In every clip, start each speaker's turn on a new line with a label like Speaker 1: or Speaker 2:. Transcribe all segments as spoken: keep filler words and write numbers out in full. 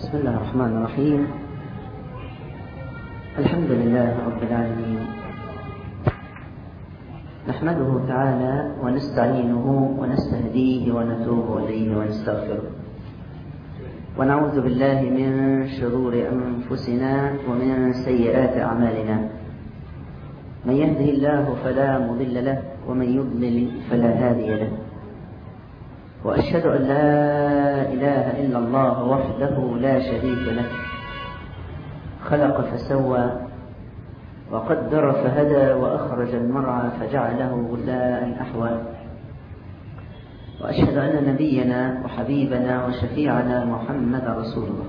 Speaker 1: بسم الله الرحمن الرحيم. الحمد لله رب العالمين، نحمده تعالى ونستعينه ونستهديه ونتوب إليه ونستغفره، ونعوذ بالله من شرور أنفسنا ومن سيئات أعمالنا. من يهده الله فلا مضل له ومن يضلل فلا هادي له، وأشهد أن لا إله إلا الله وحده لا شريك له، خلق فسوى وقدر فهدى وأخرج المرعى فجعله غثاء أحوى. وأشهد أن نبينا وحبيبنا وشفيعنا محمد رسول الله،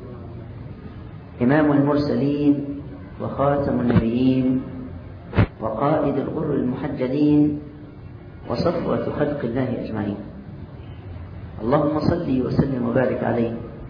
Speaker 1: إمام المرسلين وخاتم النبيين وقائد الغر المحجلين وصفوة خلق الله أجمعين. اللهم صل وسلم وبارك عليه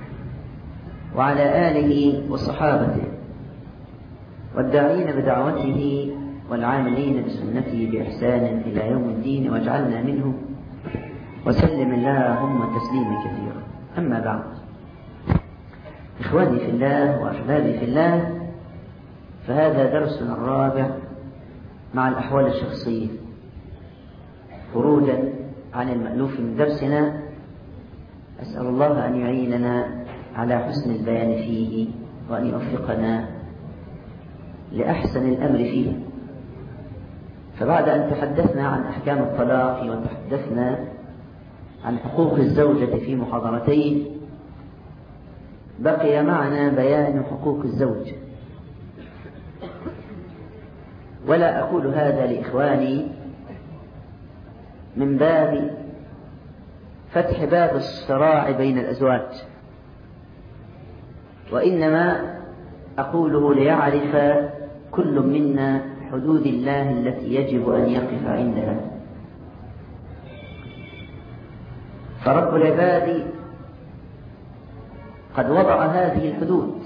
Speaker 1: وعلى آله وصحابته والداعين بدعوته والعاملين بسنته بإحسان إلى يوم الدين، واجعلنا منهم، وسلم اللهم تسليما كثيرا. أما بعد، إخواني في الله وأحبابي في الله، فهذا درسنا الرابع مع الأحوال الشخصية، خروجا عن المألوف من درسنا. أسأل الله أن يعيننا على حسن البيان فيه، وأن يوفقنا لأحسن الأمر فيه. فبعد أن تحدثنا عن أحكام الطلاق وتحدثنا عن حقوق الزوجة في محاضرتين، بقي معنا بيان حقوق الزوج. ولا أقول هذا لإخواني من باب فتح باب الصراع بين الأزواج، وإنما أقوله ليعرف كل منا حدود الله التي يجب أن يقف عندها. فرب العباد قد وضع هذه الحدود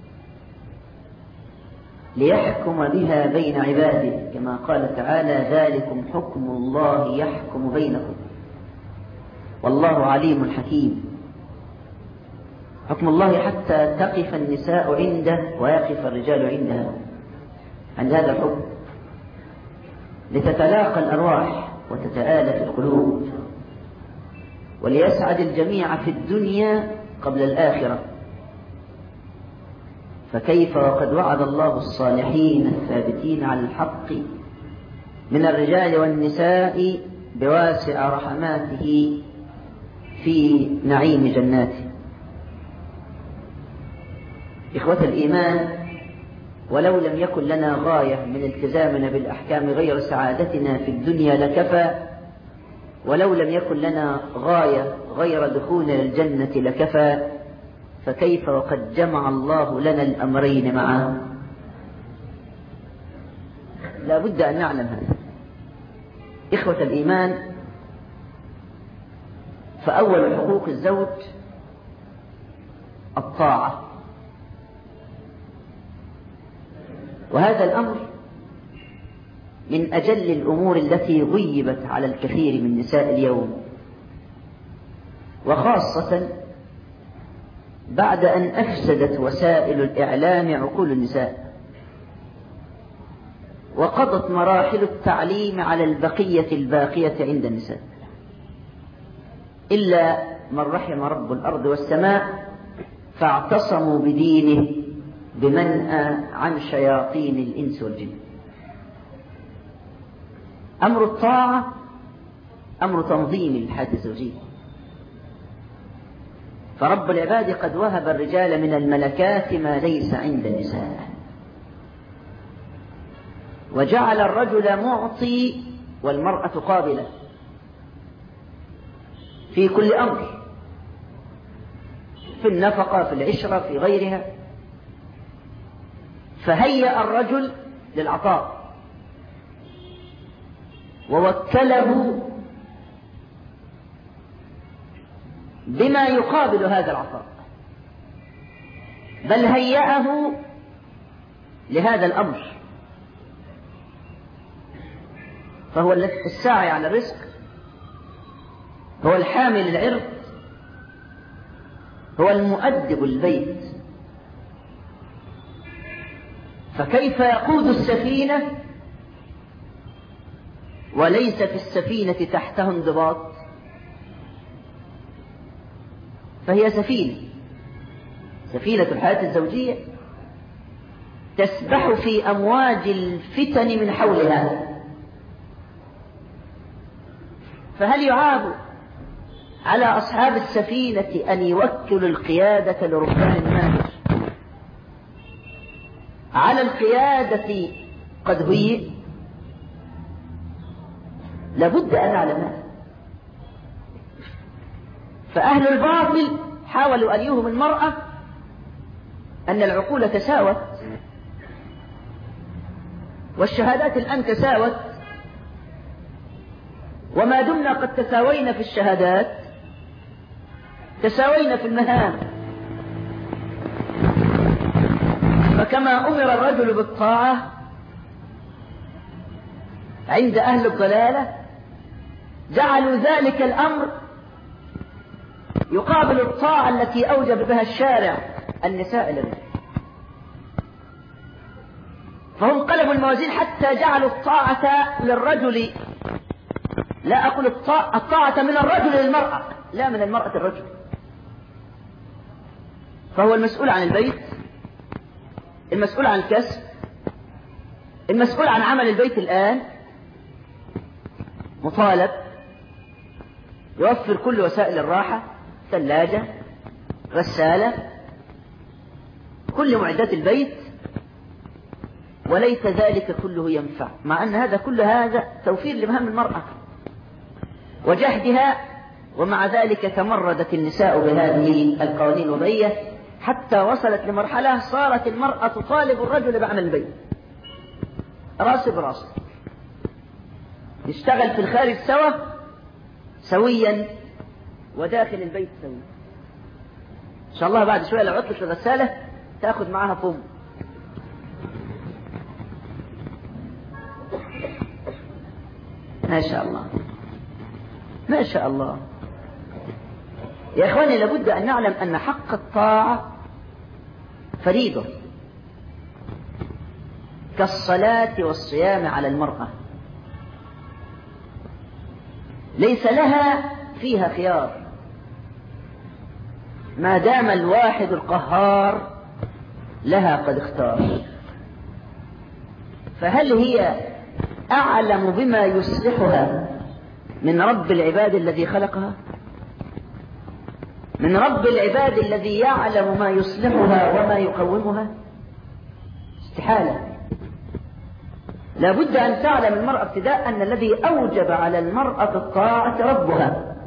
Speaker 1: ليحكم بها بين عباده، كما قال تعالى: ذلكم حكم الله يحكم بينكم والله عليم حكيم. حكم الله حتى تقف النساء عنده ويقف الرجال عندها، عند هذا الحكم، لتتلاقى الأرواح وتتآلف القلوب، وليسعد الجميع في الدنيا قبل الآخرة. فكيف وقد وعد الله الصالحين الثابتين على الحق من الرجال والنساء بواسع رحماته في نعيم جناته. إخوة الإيمان، ولو لم يكن لنا غاية من التزامنا بالأحكام غير سعادتنا في الدنيا لكفى، ولو لم يكن لنا غاية غير دخولنا للجنة لكفى، فكيف وقد جمع الله لنا الأمرين معا؟ لا بد أن نعلم هذا. إخوة الإيمان، فأول حقوق الزوج الطاعة، وهذا الأمر من أجل الأمور التي غيبت على الكثير من نساء اليوم، وخاصة بعد أن أفسدت وسائل الإعلام عقول النساء، وقضت مراحل التعليم على البقية الباقية عند النساء، إلا من رحم رب الأرض والسماء، فاعتصموا بدينه بمنأى عن شياطين الإنس والجن. أمر الطاعة أمر تنظيم الحياة الزوجية، فرب العباد قد وهب الرجال من الملكات ما ليس عند النساء، وجعل الرجل معطي والمرأة قابلة في كل أمر، في النفقة، في العشرة، في غيرها. فهيأ الرجل للعطاء ووكله بما يقابل هذا العطاء، بل هيأه لهذا الأمر، فهو الساعي على الرزق، هو الحامل العرض، هو المؤدب البيت، فكيف يقود السفينة وليس في السفينة تحته انضباط؟ فهي سفينة سفينة الحياة الزوجية تسبح في أمواج الفتن من حولها، فهل يعاب على أصحاب السفينة أن يوكلوا القيادة لركبان ماهر؟ على القيادة قد هي لابد أن نعلمها. فأهل الباطل حاولوا أن يوهموا المرأة أن العقول تساوت، والشهادات الآن تساوت، وما دمنا قد تساوينا في الشهادات تساوينا في المهام. فكما أمر الرجل بالطاعة عند أهل الضلالة جعلوا ذلك الأمر يقابل الطاعة التي أوجب بها الشارع النساء للرجال، فهم قلبوا الموازين حتى جعلوا الطاعة للرجل، لا أقول الطاعة من الرجل للمرأة، لا من المرأة الرجل. فهو المسؤول عن البيت، المسؤول عن الكسب، المسؤول عن عمل البيت الآن، مطالب يوفر كل وسائل الراحة، ثلاجة، غسالة، كل معدات البيت، وليس ذلك كله ينفع، مع أن هذا كل هذا توفير لمهام المرأة وجهدها، ومع ذلك تمردت النساء بهذه القوانين الوضعية حتى وصلت لمرحلة صارت المرأة تطالب الرجل بعمل البيت راس براس، نشتغل في الخارج سوا سويا وداخل البيت سويا. إن شاء الله بعد شوية لو عطلت الغسالة تأخذ معها فم. ما شاء الله ما شاء الله. يا إخواني لابد أن نعلم أن حق الطاعة فريضة كالصلاة والصيام على المرأة، ليس لها فيها خيار ما دام الواحد القهار لها قد اختار. فهل هي أعلم بما يصلحها من رب العباد الذي خلقها؟ من رب العباد الذي يعلم ما يصلحها وما يقومها؟ استحالة. لابد أن تعلم المرأة ابتداء أن الذي أوجب على المرأة الطاعة ربها،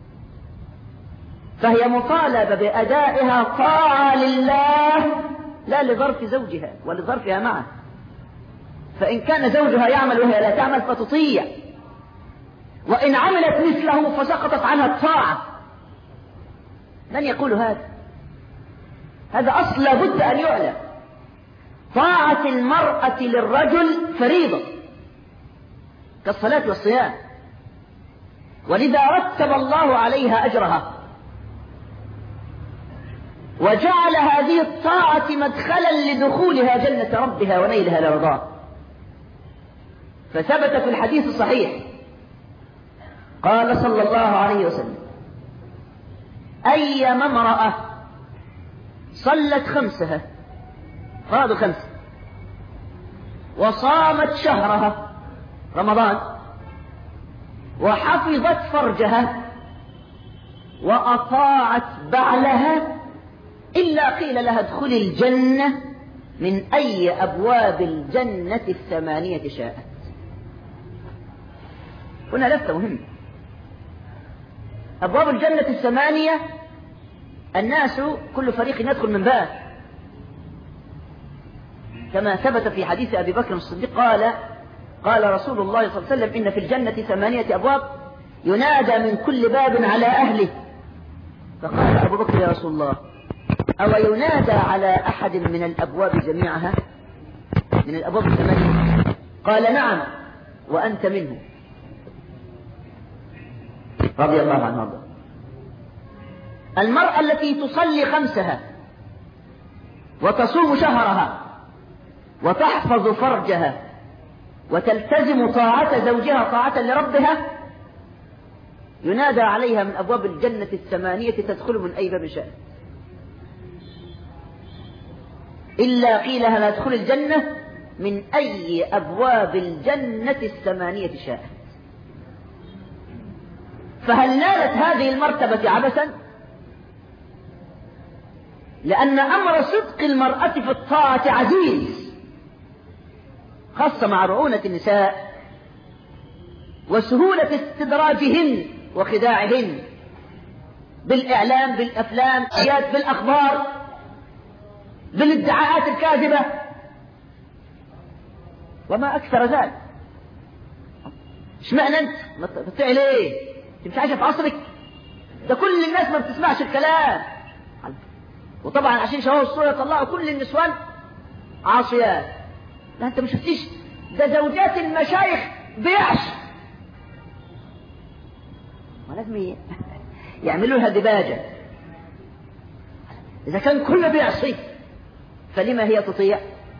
Speaker 1: فهي مطالبة بأدائها طاعة لله لا لظرف زوجها ولظرفها معه. فإن كان زوجها يعمل وهي لا تعمل فتطيع، وإن عملت مثله فسقطت عنها الطاعة. من يقول هذا؟ هذا أصل لابد أن يعلم. طاعة المرأة للرجل فريضة كالصلاة والصيام، ولذا رتب الله عليها أجرها وجعل هذه الطاعة مدخلا لدخولها جنة ربها ونيلها لرضاه. فثبت في الحديث الصحيح قال صلى الله عليه وسلم: أيما امرأة صلت خمسها فرض خمسة وصامت شهرها رمضان وحفظت فرجها وأطاعت بعلها إلا قيل لها ادخلي الجنة من أي أبواب الجنة الثمانية شاءت. هنا لفتة مهمة. أبواب الجنة الثمانية الناس كل فريق يدخل من باب، كما ثبت في حديث أبي بكر الصديق قال قال رسول الله صلى الله عليه وسلم: إن في الجنة ثمانية أبواب ينادى من كل باب على أهله. فقال أبو بكر: يا رسول الله، أو ينادى على أحد من الأبواب جميعها من الأبواب الثمانية؟ قال: نعم وأنت منه، رضي الله عنه. المرأة التي تصلي خمسها وتصوم شهرها وتحفظ فرجها وتلتزم طاعة زوجها طاعة لربها ينادى عليها من أبواب الجنة الثمانية تدخل من أي باب شاء، إلا قيل لها ادخل الجنة من أي أبواب الجنة الثمانية شاء. فهل نالت هذه المرتبة عبثا؟ لأن أمر صدق المرأة في الطاعة عزيز، خاصة مع رعونة النساء وسهولة استدراجهن وخداعهن بالإعلام بالأفلام بالأخبار بالادعاءات الكاذبة وما أكثر ذلك. اشمعنى أنت ما بتفعل ايه؟ انت مش عايشة في عصرك؟ ده كل الناس ما بتسمعش الكلام. وطبعا عشان شهور الصورة يطلعوا كل النسوان عاصيات. لا انت مش شفتيش ده زوجات المشايخ بيعش، ما لازم يعملوا لها دباجة. إذا كان كله بيعصي فلما هي تطيع؟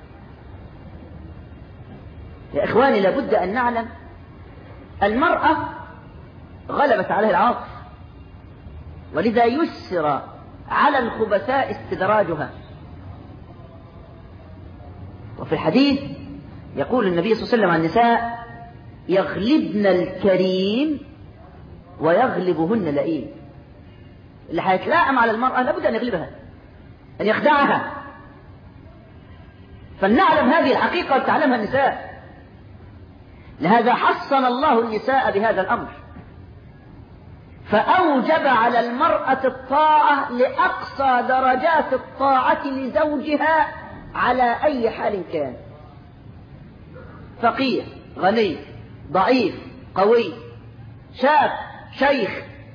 Speaker 1: يا إخواني لابد أن نعلم المرأة غلبت عليها العاطفة، ولذا يسر على الخبثاء استدراجها. وفي الحديث يقول النبي صلى الله عليه وسلم عن النساء يغلبن الكريم ويغلبهن اللئيم. اللي هيتلائم على المرأة لابد أن يغلبها، أن يخدعها. فلنعلم هذه الحقيقة وتعلمها النساء. لهذا حصن الله النساء بهذا الأمر، فأوجب على المرأة الطاعة لأقصى درجات الطاعة لزوجها على أي حال كان، فقير غني ضعيف قوي شاب شيخ،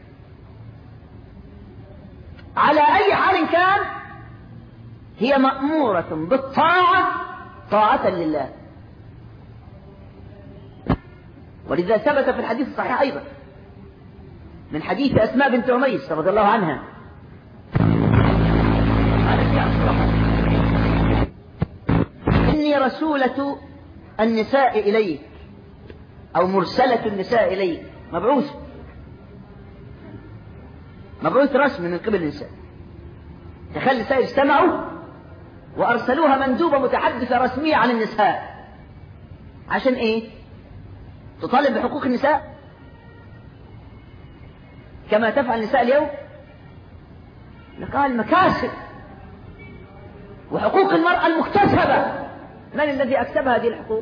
Speaker 1: على أي حال كان هي مأمورة بالطاعة طاعة لله. ولذا ثبت في الحديث الصحيح أيضا من حديث أسماء بنت عميس رضي الله عنها إني رسولة النساء إليك أو مرسلة النساء إليك، مبعوث مبعوث رسمي من قبل النساء. تخيل النساء اجتمعوا وأرسلوها مندوبة متحدثة رسمية عن النساء. عشان إيه؟ تطالب بحقوق النساء كما تفعل النساء اليوم. لقال المكاسب وحقوق المرأة المكتسبة، من الذي أكسب هذه الحقوق؟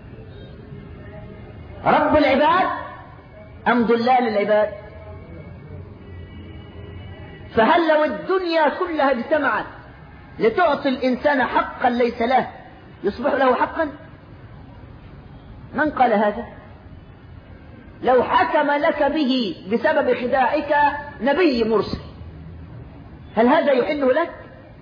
Speaker 1: رب العباد أم ضلال العباد؟ فهل لو الدنيا كلها اجتمعت لتعطي الإنسان حقا ليس له يصبح له حقا؟ من قال هذا؟ لو حكم لك به بسبب خداعك نبي مرسل هل هذا يحل لك؟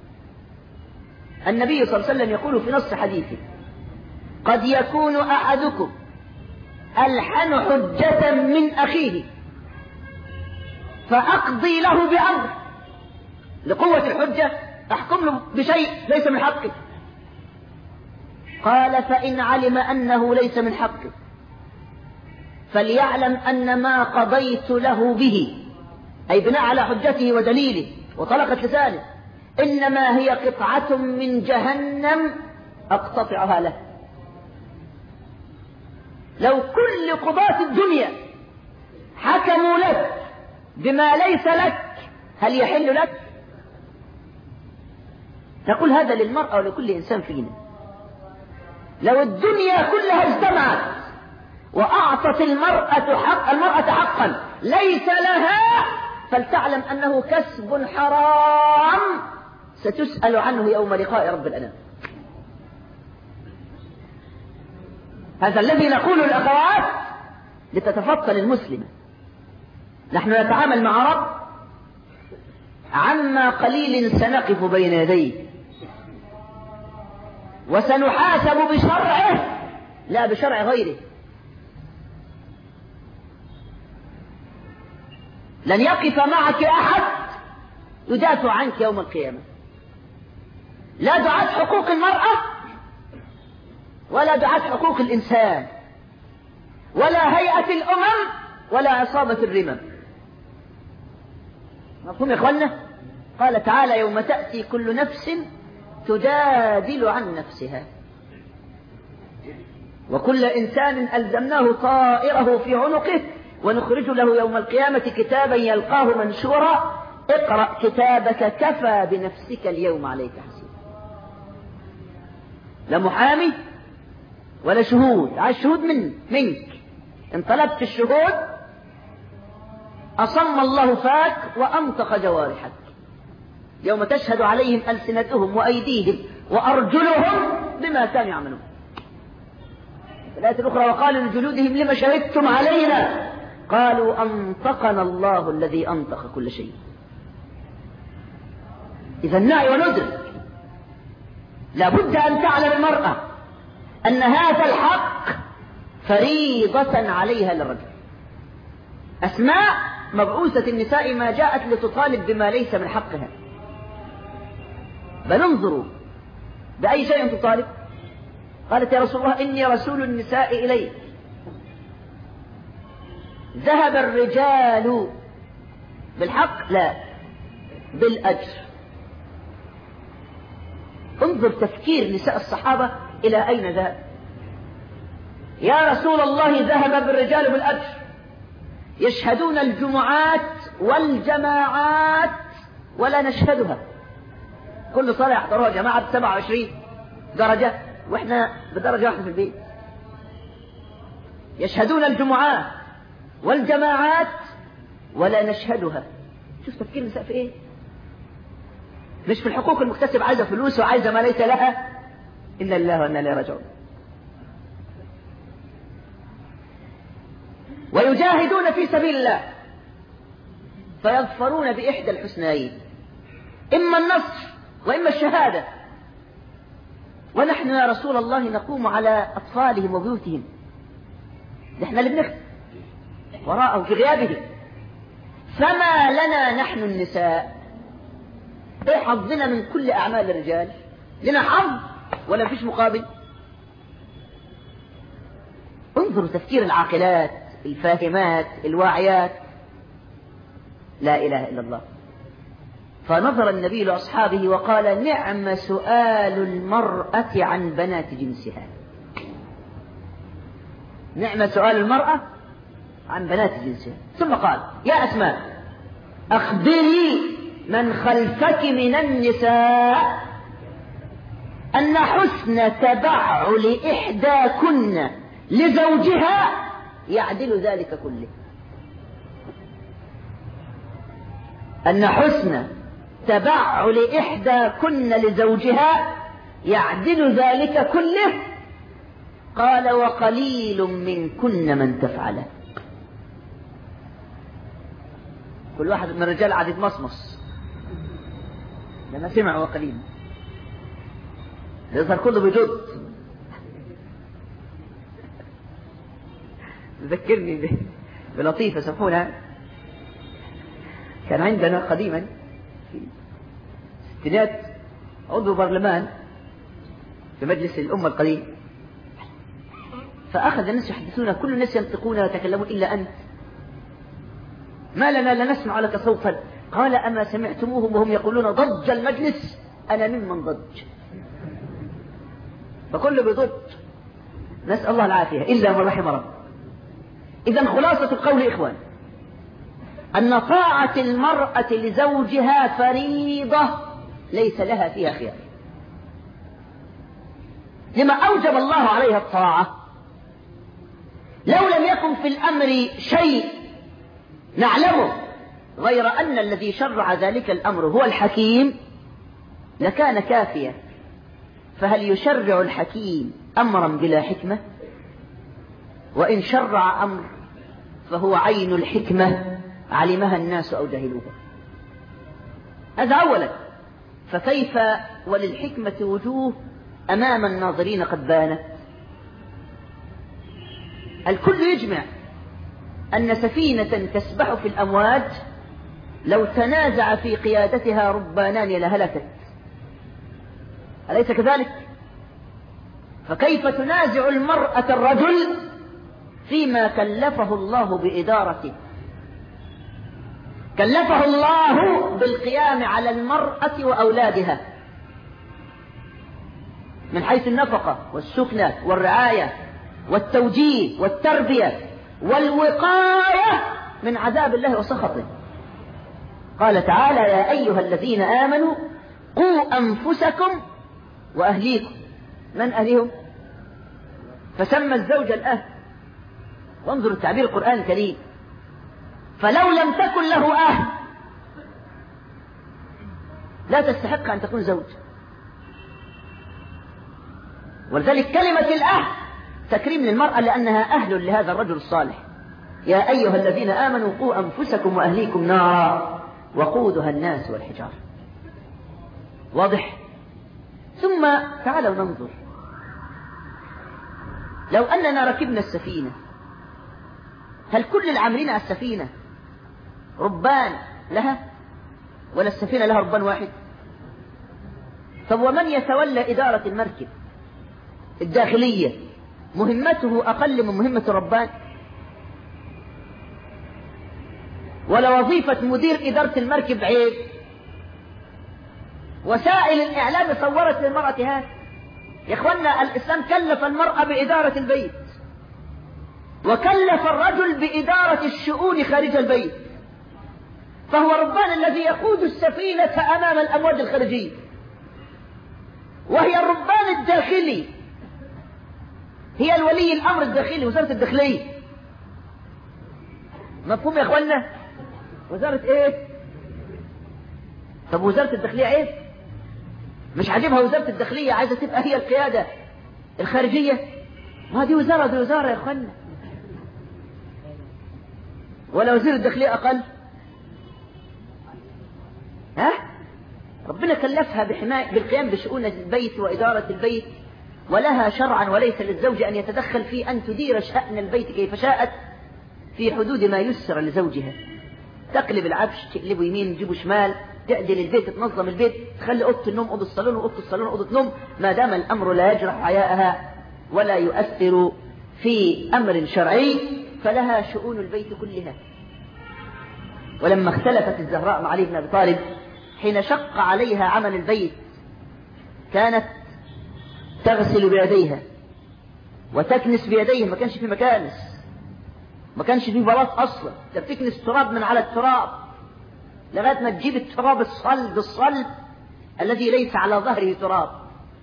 Speaker 1: النبي صلى الله عليه وسلم يقول في نص حديثه قد يكون أحدكم ألحن حجة من أخيه فأقضي له بأمر، لقوة الحجة أحكم له بشيء ليس من حقه. قال فإن علم أنه ليس من حقه فليعلم أن ما قضيت له به، أي بناء على حجته ودليله وطلقة لسانه، إنما هي قطعة من جهنم أقتطعها له. لو كل قضاة الدنيا حكموا لك بما ليس لك هل يحل لك؟ نقول هذا للمرأة ولكل إنسان فينا. لو الدنيا كلها اجتمعت وأعطت المرأة حق المرأة حقا ليس لها فلتعلم أنه كسب حرام ستسأل عنه يوم لقاء رب الأنام. هذا الذي نقوله الأخوات لتتفطن المسلمة. نحن نتعامل مع رب عما قليل سنقف بين يديه وسنحاسب بشرعه لا بشرع غيره. لن يقف معك أحد يدافع عنك يوم القيامة. لا دعاة حقوق المرأة ولا دعاة حقوق الإنسان ولا هيئة الأمم ولا عصابة الرمم. مفهوم يا إخوانا؟ قال تعالى يوم تأتي كل نفس تجادل عن نفسها وكل إنسان ألزمناه طائره في عنقه ونخرج له يوم القيامة كتابا يلقاه منشورا اقرأ كتابك كفى بنفسك اليوم عليك حسيبا. لا محامي ولا شهود، عايز شهود من منك. ان طلبت الشهود أصم الله فاك وأنطق جوارحك يوم تشهد عليهم ألسنتهم وأيديهم وأرجلهم بما كانوا يعملون. الآية الأخرى وقالوا لجلودهم لما شهدتم علينا قالوا أنطقنا الله الذي أنطق كل شيء. إذا نعي وندرك لابد أن تعلم المرأة أن هذا الحق فريضة عليها للرجل. أسماء مبعوثة النساء ما جاءت لتطالب بما ليس من حقها، بل انظروا بأي شيء تطالب. قالت يا رسول الله إني رسول النساء إليك ذهب الرجال بالحق لا بالأجر. انظر تفكير نساء الصحابة إلى أين ذهب. يا رسول الله ذهب بالرجال بالأجر، يشهدون الجمعات والجماعات ولا نشهدها. كل صلاة يحضروها جماعة بسبعة وعشرين درجة وإحنا بدرجة واحدة في البيت. يشهدون الجمعات والجماعات ولا نشهدها. شوف تفكير النساء في إيه؟ مش في الحقوق المكتسب عايزة فلوس وعايزة ما ليس لها. إلا الله وإنا إليه راجعون. ويجاهدون في سبيل الله فيظفرون بإحدى الحسنيين، إما النصر وإما الشهادة. ونحن يا رسول الله نقوم على أطفالهم وبيوتهم، نحن اللي بنخدم وراءهم في غيابهم. فما لنا نحن النساء ايه حظنا من كل أعمال الرجال؟ لنا حظ ولا فيش مقابل؟ انظروا تفكير العاقلات الفاهمات الواعيات. لا إله إلا الله. فنظر النبي لأصحابه وقال نعم سؤال المرأة عن بنات جنسها. نعم سؤال المرأة عن بنات جنسها. ثم قال يا أسماء أخبري من خلفك من النساء أن حسن تبعل إحداكن لزوجها يعدل ذلك كله. أن حسن تبعل إحداكن لزوجها يعدل ذلك كله. قال وقليل منكن من تفعله. كل واحد من الرجال عاد يتمصمص لما سمع وقليل، يظهر كله بجد. ذكرني بلطيفة سمحونا كان عندنا قديما في الستينات عضو برلمان في مجلس الأمة القديم، فأخذ الناس يحدثون كل الناس ينطقون ويتكلمون إلا أنت، ما لنا لا نسمع لك صوتا. قال أما سمعتموهم وهم يقولون ضج المجلس؟ أنا ممن ضج. فكل بضج، نسأل الله العافية إلا من رحم رب. إذن خلاصة القول إخوان أن طاعة المرأة لزوجها فريضة ليس لها فيها خيار. لما أوجب الله عليها الطاعة. لو لم يكن في الأمر شيء نعلمه غير أن الذي شرع ذلك الأمر هو الحكيم لكان كافيا. فهل يشرع الحكيم أمرا بلا حكمة؟ وإن شرع أمر فهو عين الحكمة علمها الناس أو جهلوها. هذا أولا. فكيف وللحكمة وجوه أمام الناظرين قد بانت. الكل يجمع أن سفينة تسبح في الأمواج لو تنازع في قيادتها ربانان لهلكت، أليس كذلك؟ فكيف تنازع المرأة الرجل فيما كلفه الله بإدارته؟ كلفه الله بالقيام على المرأة وأولادها من حيث النفقة والسكنة والرعاية والتوجيه والتربية والوقاية من عذاب الله وسخطه. قال تعالى: يا أيها الذين آمنوا قوا أنفسكم وأهليكم. من أهليهم؟ فسمى الزوج الأهل. وانظروا التعبير القرآن الكريم: فلو لم تكن له أهل لا تستحق أن تكون زوج. ولذلك كلمة الأهل تكريم للمرأة لأنها أهل لهذا الرجل الصالح. يا أيها الذين آمنوا قوا أنفسكم وأهليكم نارا وقودها الناس والحجارة. واضح؟ ثم تعالوا ننظر، لو أننا ركبنا السفينة، هل كل العاملين على السفينة ربان لها، ولا السفينة لها ربان واحد؟ طب ومن يتولى إدارة المركب الداخلية مهمته أقل من مهمة الربان؟ ولا وظيفة مدير إدارة المركب عيب؟ وسائل الإعلام صورت للمرأة هذا. يا إخوانا، الإسلام كلف المرأة بإدارة البيت، وكلف الرجل بإدارة الشؤون خارج البيت، فهو الربان الذي يقود السفينة أمام الأمواج الخارجية، وهي الربان الداخلي، هي الولي الأمر الداخلي، وزارة الداخلية. مفهوم يا إخوانا؟ وزارة إيه؟ طب وزارة الداخلية عيب؟ مش عاجبها وزارة الداخلية، عايزة تبقى هي القيادة الخارجية؟ ما دي وزارة، دي وزارة يا إخوانا. ولا وزير الداخلية أقل؟ ها؟ ربنا كلفها بحماية بالقيام بشؤون البيت وإدارة البيت، ولها شرعا، وليس للزوج أن يتدخل في أن تدير شأن البيت كيف شاءت في حدود ما يسر لزوجها. تقلب العفش، تقلبه يمين، تجيبه شمال، تعدل البيت، تنظم البيت، تخلي أوضة النوم أوضة الصالون، وأوضة الصالون أوضة نوم، ما دام الأمر لا يجرح حياءها ولا يؤثر في أمر شرعي، فلها شؤون البيت كلها. ولما اختلفت الزهراء مع علي بن أبي طالب حين شق عليها عمل البيت، كانت تغسل بيديها وتكنس بيديها، ما كانش في مكانس، ما كانش في بلاط أصلا، ده بتكنس تراب من على التراب لغاية ما تجيب التراب الصلب الصلب الذي ليس على ظهره تراب.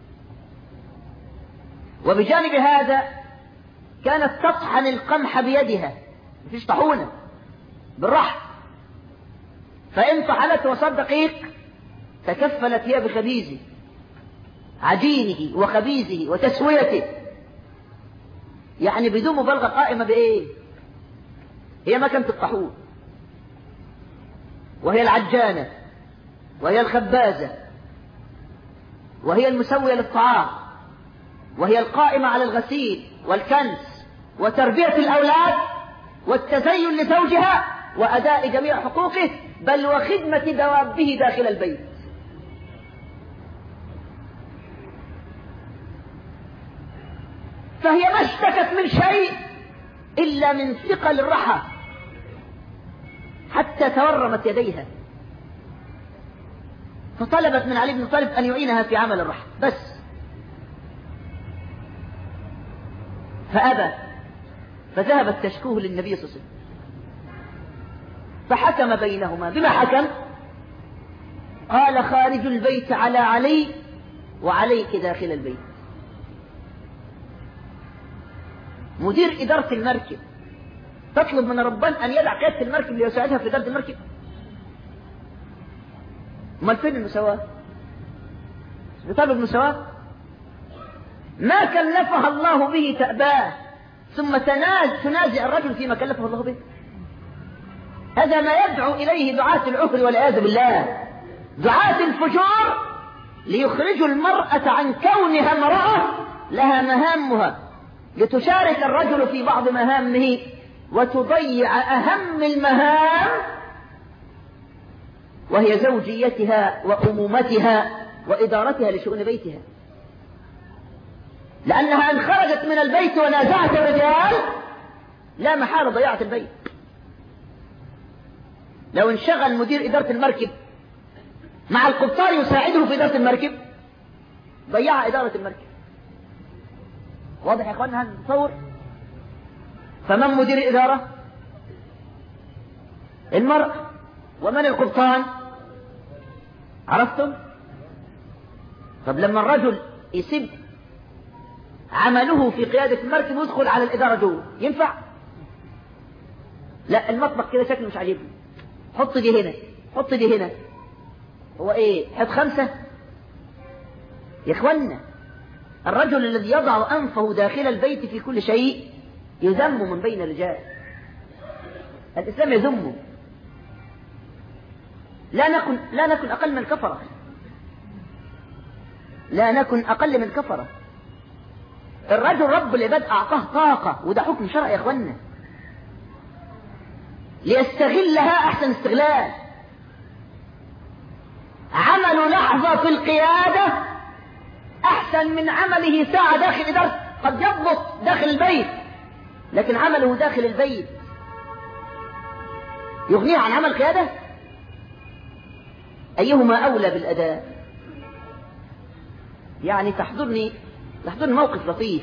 Speaker 1: وبجانب هذا كانت تطحن القمح بيدها، مفيش طحونة، بالرحم، فإن طحنت وصار دقيق تكفلت هي بخبيزه، عجينه وخبيزه وتسويته، يعني بدون مبالغة قائمة بإيه؟ هي مكنة الطحون، وهي العجانة، وهي الخبازة، وهي المسوية للطعام، وهي القائمة على الغسيل والكنس وتربية الأولاد والتزين لزوجها وأداء جميع حقوقه، بل وخدمة دوابه داخل البيت. فهي ما اشتكت من شيء إلا من ثقل الرحى حتى تورمت يديها، فطلبت من علي بن طالب أن يعينها في عمل الرحى بس، فأبى، فذهبت تشكوه للنبي صلى الله عليه وسلم، فحكم بينهما بما حكم، قال: خارج البيت على علي وعليك داخل البيت. مدير إدارة المركب تطلب من ربان أن يدع قيادة المركب ليساعدها في إدارة المركب؟ امال فين المساواة؟ بطلب المساواة؟ ما كلفها الله به تأباه ثم تنازع تنازع الرجل فيما كلفه الله به. هذا ما يدعو إليه دعاة العفر والعياذ بالله، دعاة الفجور، ليخرجوا المرأة عن كونها امرأة لها مهامها، لتشارك الرجل في بعض مهامه وتضيع أهم المهام وهي زوجيتها وأمومتها وإدارتها لشؤون بيتها، لأنها إن خرجت من البيت ونازعت الرجال لا محالة ضيعت البيت. لو انشغل مدير إدارة المركب مع القبطان يساعده في إدارة المركب ضيع إدارة المركب. واضح يا إخواننا هذا التصور؟ فمن مدير الإدارة؟ المرأة. ومن القبطان؟ عرفتم؟ طب لما الرجل يسيب عمله في قيادة المركب ويدخل على الإدارة جوه ينفع؟ لا، المطبخ كده شكله مش عاجبني، حط دي هنا، حط دي هنا. هو ايه؟ حط خمسة؟ يا اخوانا الرجل الذي يضع أنفه داخل البيت في كل شيء يذم من بين الرجال. الإسلام يذمه. لا نكن لا نكن أقل من الكفرة، لا نكن أقل من الكفرة. الرجل رب العباد أعطاه طاقة، وده حكم شرعي يا اخوانا، ليستغلها أحسن استغلال. عمل لحظة في القيادة أحسن من عمله ساعة داخل إدارة. قد يضبط داخل البيت لكن عمله داخل البيت يغنيه عن عمل قيادة. أيهما أولى بالأداء؟ يعني تحضرني تحضرني موقف لطيف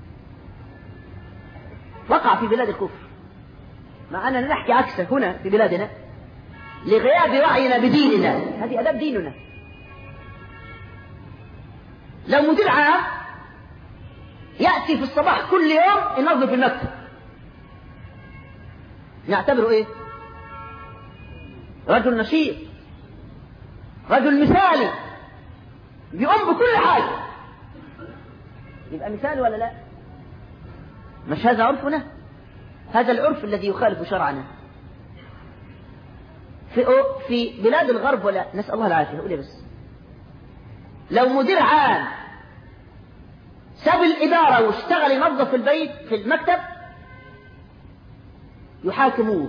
Speaker 1: وقع في بلاد الكفر، مع أننا نحكي عكسه هنا في بلادنا لغياب وعينا بديننا. هذه أداب ديننا. لو مدير عام يأتي في الصباح كل يوم ينظف المكتب نعتبره إيه؟ رجل نشيط، رجل مثالي، بيقوم بكل حاجة، يبقى مثال ولا لا؟ مش هذا عرفنا؟ هذا العرف الذي يخالف شرعنا. في في بلاد الغرب ولا نسأل الله العافية. قولي بس لو مدير عام ساب الإدارة واشتغل ينظف البيت في المكتب يحاكموه.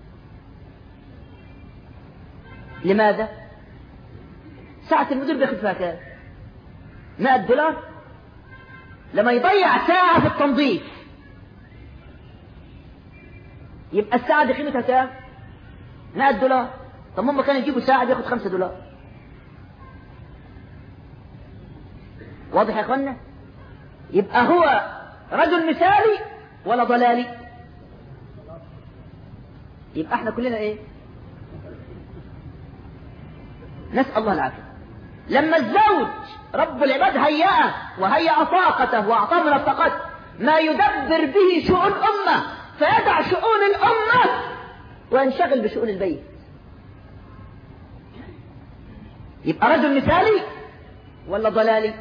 Speaker 1: لماذا؟ ساعة المدير بياخد فيها كام؟ مائة دولار. لما يضيع ساعة في التنظيف يبقى الساعة دي قيمتها كام؟ مائة دولار. طب هم كانوا يجيبوا ساعة بياخد خمسة دولار. واضح يا اخوانا؟ يبقى هو رجل مثالي ولا ضلالي؟ يبقى احنا كلنا ايه؟ نسأل الله العافية. لما الزوج رب العباد هيأه وهيأ طاقته وأعطاه من الطاقات ما يدبر به شؤون أمة، فيدع شؤون الأمة وينشغل بشؤون البيت، يبقى رجل مثالي ولا ضلالي؟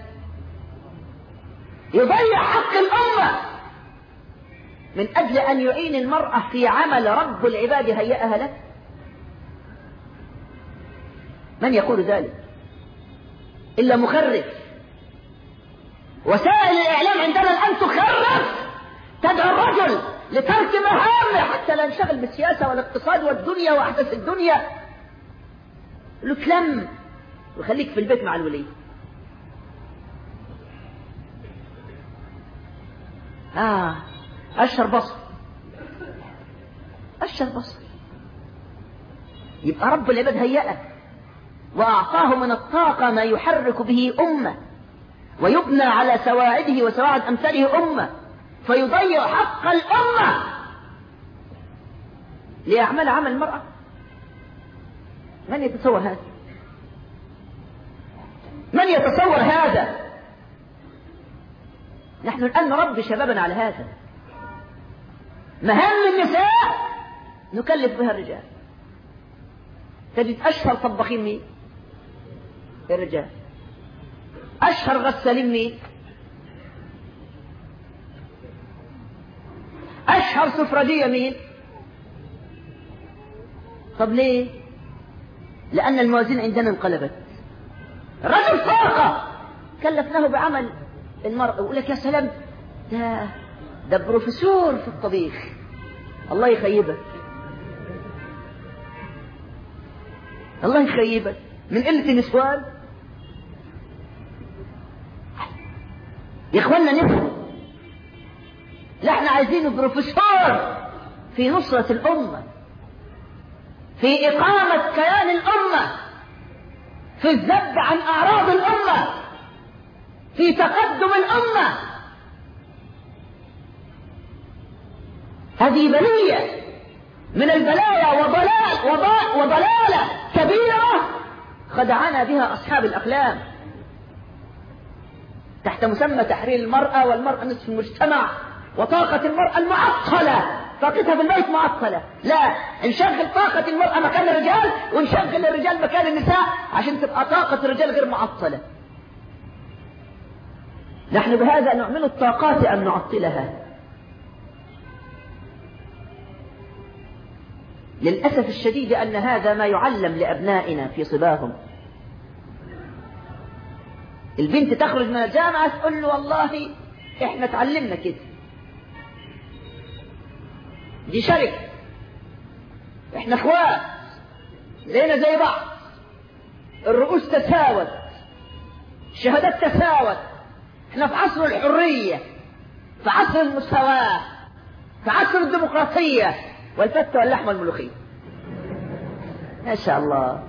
Speaker 1: يضيع حق الأمة من أجل أن يعين المرأة في عمل رب العباد هيأها له. من يقول ذلك إلا مخرف؟ وسائل الإعلام عندنا الآن تخرف، تدعو الرجل لترك مهامه حتى لا ينشغل بالسياسة والاقتصاد والدنيا وأحداث الدنيا. له تلم وخليك في البيت مع الولي. آه أشهر بصر، أشهر بصر. يبقى رب العباد هيأه وأعطاه من الطاقة ما يحرك به أمة ويبنى على سواعده وسواعد أمثاله أمة، فيضيع حق الأمة ليعمل عمل المرأة. من يتصور هذا؟ من يتصور هذا؟ نحن الآن نربي شبابنا على هذا. مهام النساء نكلف بها الرجال. تجد أشهر طباخين مين؟ الرجال. أشهر غسالين مين؟ أشهر سفرجية مين؟ طب ليه؟ لأن الموازين عندنا انقلبت. الرجل طاقة كلفناه بعمل المرأة، يقول لك يا سلام ده ده بروفيسور في الطبيخ، الله يخيبه. الله يخيبك من قلة النسوان. يا اخوانا نفهم، لا احنا عايزين بروفيسور في نصرة الأمة، في إقامة كيان الأمة، في الذب عن أعراض الأمة، في تقدم الأمة. هذه بلية من البلايا وضلال وضاء وضلالة كبيرة خدعنا بها أصحاب الأقلام تحت مسمى تحرير المرأة، والمرأة نصف المجتمع، وطاقة المرأة المعطلة، طاقتها في البيت معطلة. لا، نشغل طاقة المرأة مكان الرجال، ونشغل الرجال مكان النساء عشان تبقى طاقة الرجال غير معطلة. نحن بهذا نعمل الطاقات أن نعطلها. للأسف الشديد أن هذا ما يعلم لأبنائنا في صباهم. البنت تخرج من الجامعة تقول له والله احنا تعلمنا كده، دي شركة، احنا اخوات زينا زي بعض، الرؤوس تساوت، الشهادات تساوت، احنا في عصر الحرية، في عصر المساواة، في عصر الديمقراطية، والفتة واللحمة الملوخية. ما شاء الله.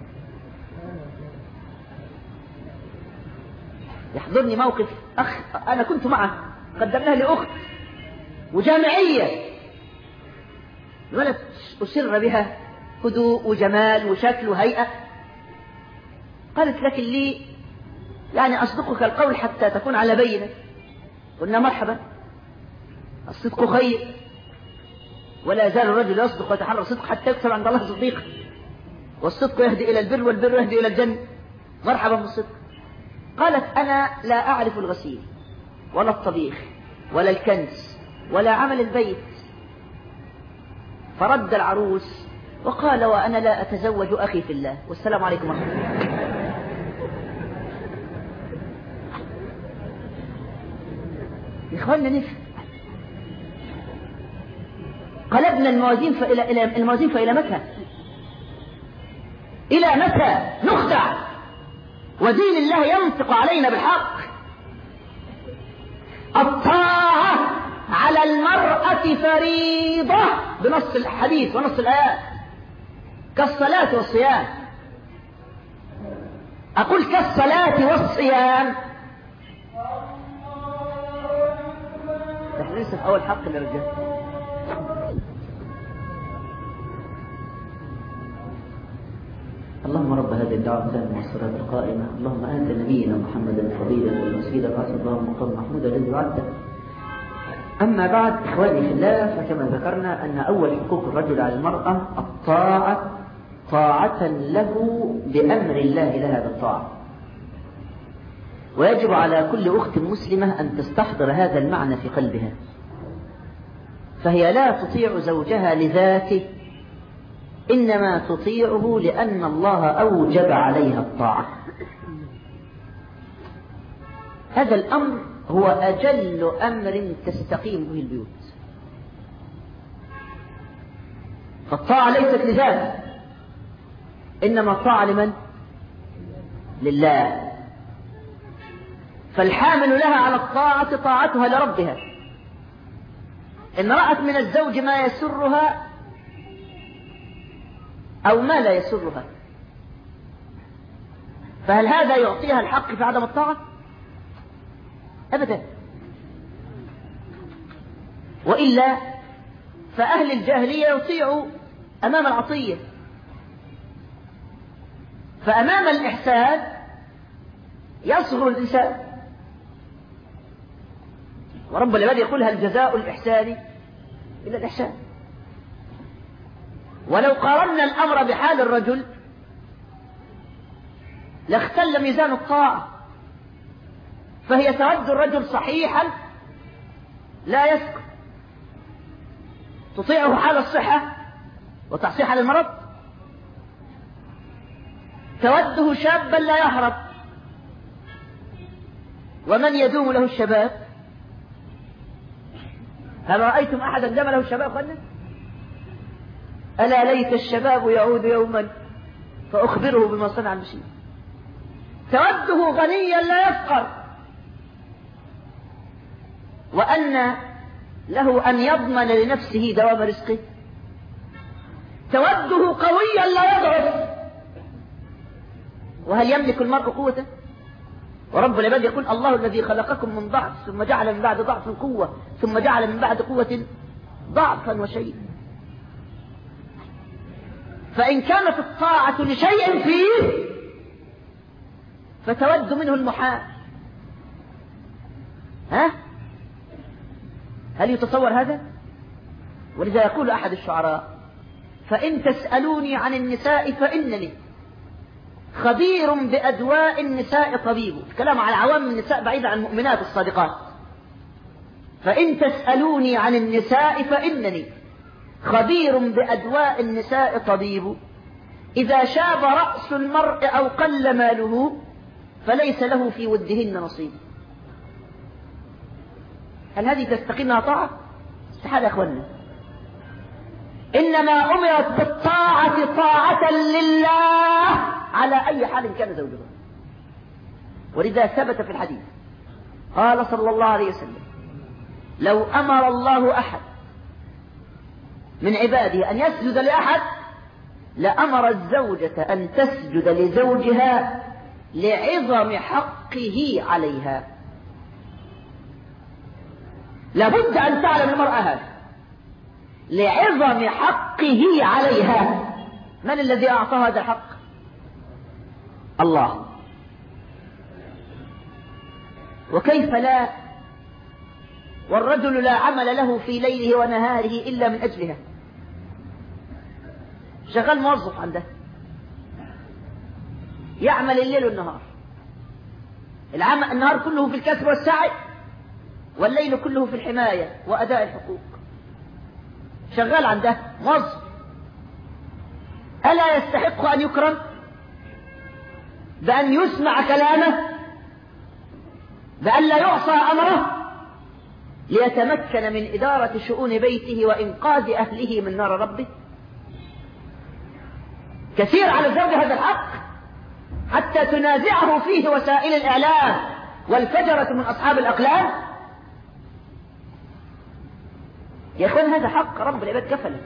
Speaker 1: يحضرني موقف أخ أنا كنت معه، قدمناه لأخت وجامعية، الولد أسر بها هدوء وجمال وشكل وهيئة. قالت لكن لي يعني أصدقك القول حتى تكون على بينة. قلنا مرحبا، الصدق خير، ولا يزال الرجل يصدق ويتحرى الصدق حتى يكتب عند الله صديقا، والصدق يهدي إلى البر، والبر يهدي إلى الجنة. مرحبا بالصدق. قالت أنا لا أعرف الغسيل ولا الطبيخ ولا الكنس ولا عمل البيت. فرد العروس وقال وأنا لا أتزوج أخي في الله، والسلام عليكم ورحمة الله. يا إخواننا نفهم، قلبنا الموازين فإلى إلى الموازين فإلى متى؟ إلى متى نخدع ودين الله ينطق علينا بالحق؟ الطاعة على المرأة فريضة بنص الحديث ونص الآيات، كالصلاة والصيام. أقول كالصلاة والصيام. نحن لسه في أول حق للرجال. اللهم رب هذه الدعوة التامة والصلاة القائمة، اللهم آت نبينا محمدا الفضيلة والوسيلة وآت الله مقام محمود الذي وعدته. أما بعد، إخواني في الله، فكما ذكرنا أن أول حقوق الرجل على المرأة الطاعة، طاعة له بأمر الله لها بالطاعة. ويجب على كل أخت مسلمة أن تستحضر هذا المعنى في قلبها، فهي لا تطيع زوجها لذاته، إنما تطيعه لأن الله أوجب عليها الطاعة. هذا الأمر هو أجل أمر تستقيم به البيوت. فالطاعة ليست لذاتها، إنما الطاعة لمن؟ لله. فالحامل لها على الطاعة طاعتها لربها. إن رأت من الزوج ما يسرها أو ما لا يسرها، فهل هذا يعطيها الحق في عدم الطاعة؟ أبدا. وإلا فأهل الجاهلية يطيعوا أمام العطية، فأمام الإحسان يصغر الإنسان. ورب العباد يقول هل جزاء الإحسان إلا الإحسان. ولو قارنا الأمر بحال الرجل لاختل ميزان الطاعة، فهي تود الرجل صحيحا لا يسكت، تطيعه حال الصحة وتعصيه حال المرض، توده شابا لا يهرب، ومن يدوم له الشباب؟ هل رأيتم أحدا دام له الشباب؟ قلنا ألا ليت الشباب يعود يوما فأخبره بما صنع المشرك. توده غنيا لا يفقر، وأن له أن يضمن لنفسه دوام رزقه. توده قويا لا يضعف، وهل يملك المرء قوته؟ ورب العباد يقول الله الذي خلقكم من ضعف ثم جعل من بعد ضعف قوة ثم جعل من بعد قوة ضعفا وشيء. فإن كانت الطاعة لشيء فيه فتود منه المحال. ها؟ هل يتصور هذا؟ ولذا يقول أحد الشعراء: فإن تسألوني عن النساء فإنني خبير بأدواء النساء طبيب. كلام على عوام النساء بعيد عن المؤمنات الصادقات. فإن تسألوني عن النساء فإنني خبير بأدواء النساء طبيب. إذا شاب رأس المرء أو قل ماله فليس له في ودهن نصيب. هل هذه تستقيمها طاعة؟ استحال يا أخوانا. إنما أمرت بالطاعة طاعة لله على أي حال كان زوجها. ولذا ثبت في الحديث قال صلى الله عليه وسلم: لو أمر الله أحد من عباده أن يسجد لأحد لأمر الزوجة أن تسجد لزوجها لعظم حقه عليها. لابد أن تعلم المرأة هذا، لعظم حقه عليها. من الذي أعطى هذا الحق؟ الله. وكيف لا؟ والرجل لا عمل له في ليله ونهاره إلا من أجلها. شغال موظف عنده يعمل الليل والنهار، العمل النهار كله في الكسب والسعي، والليل كله في الحماية وأداء الحقوق. شغال عنده موظف، ألا يستحق أن يكرم بأن يسمع كلامه، بأن لا يعصى أمره، ليتمكن من إدارة شؤون بيته وإنقاذ أهله من نار ربه؟ كثير على الزوج هذا الحق حتى تنازعه فيه وسائل الإعلام والفجرة من أصحاب الأقلام. يا إخوان هذا حق رب العباد كفله،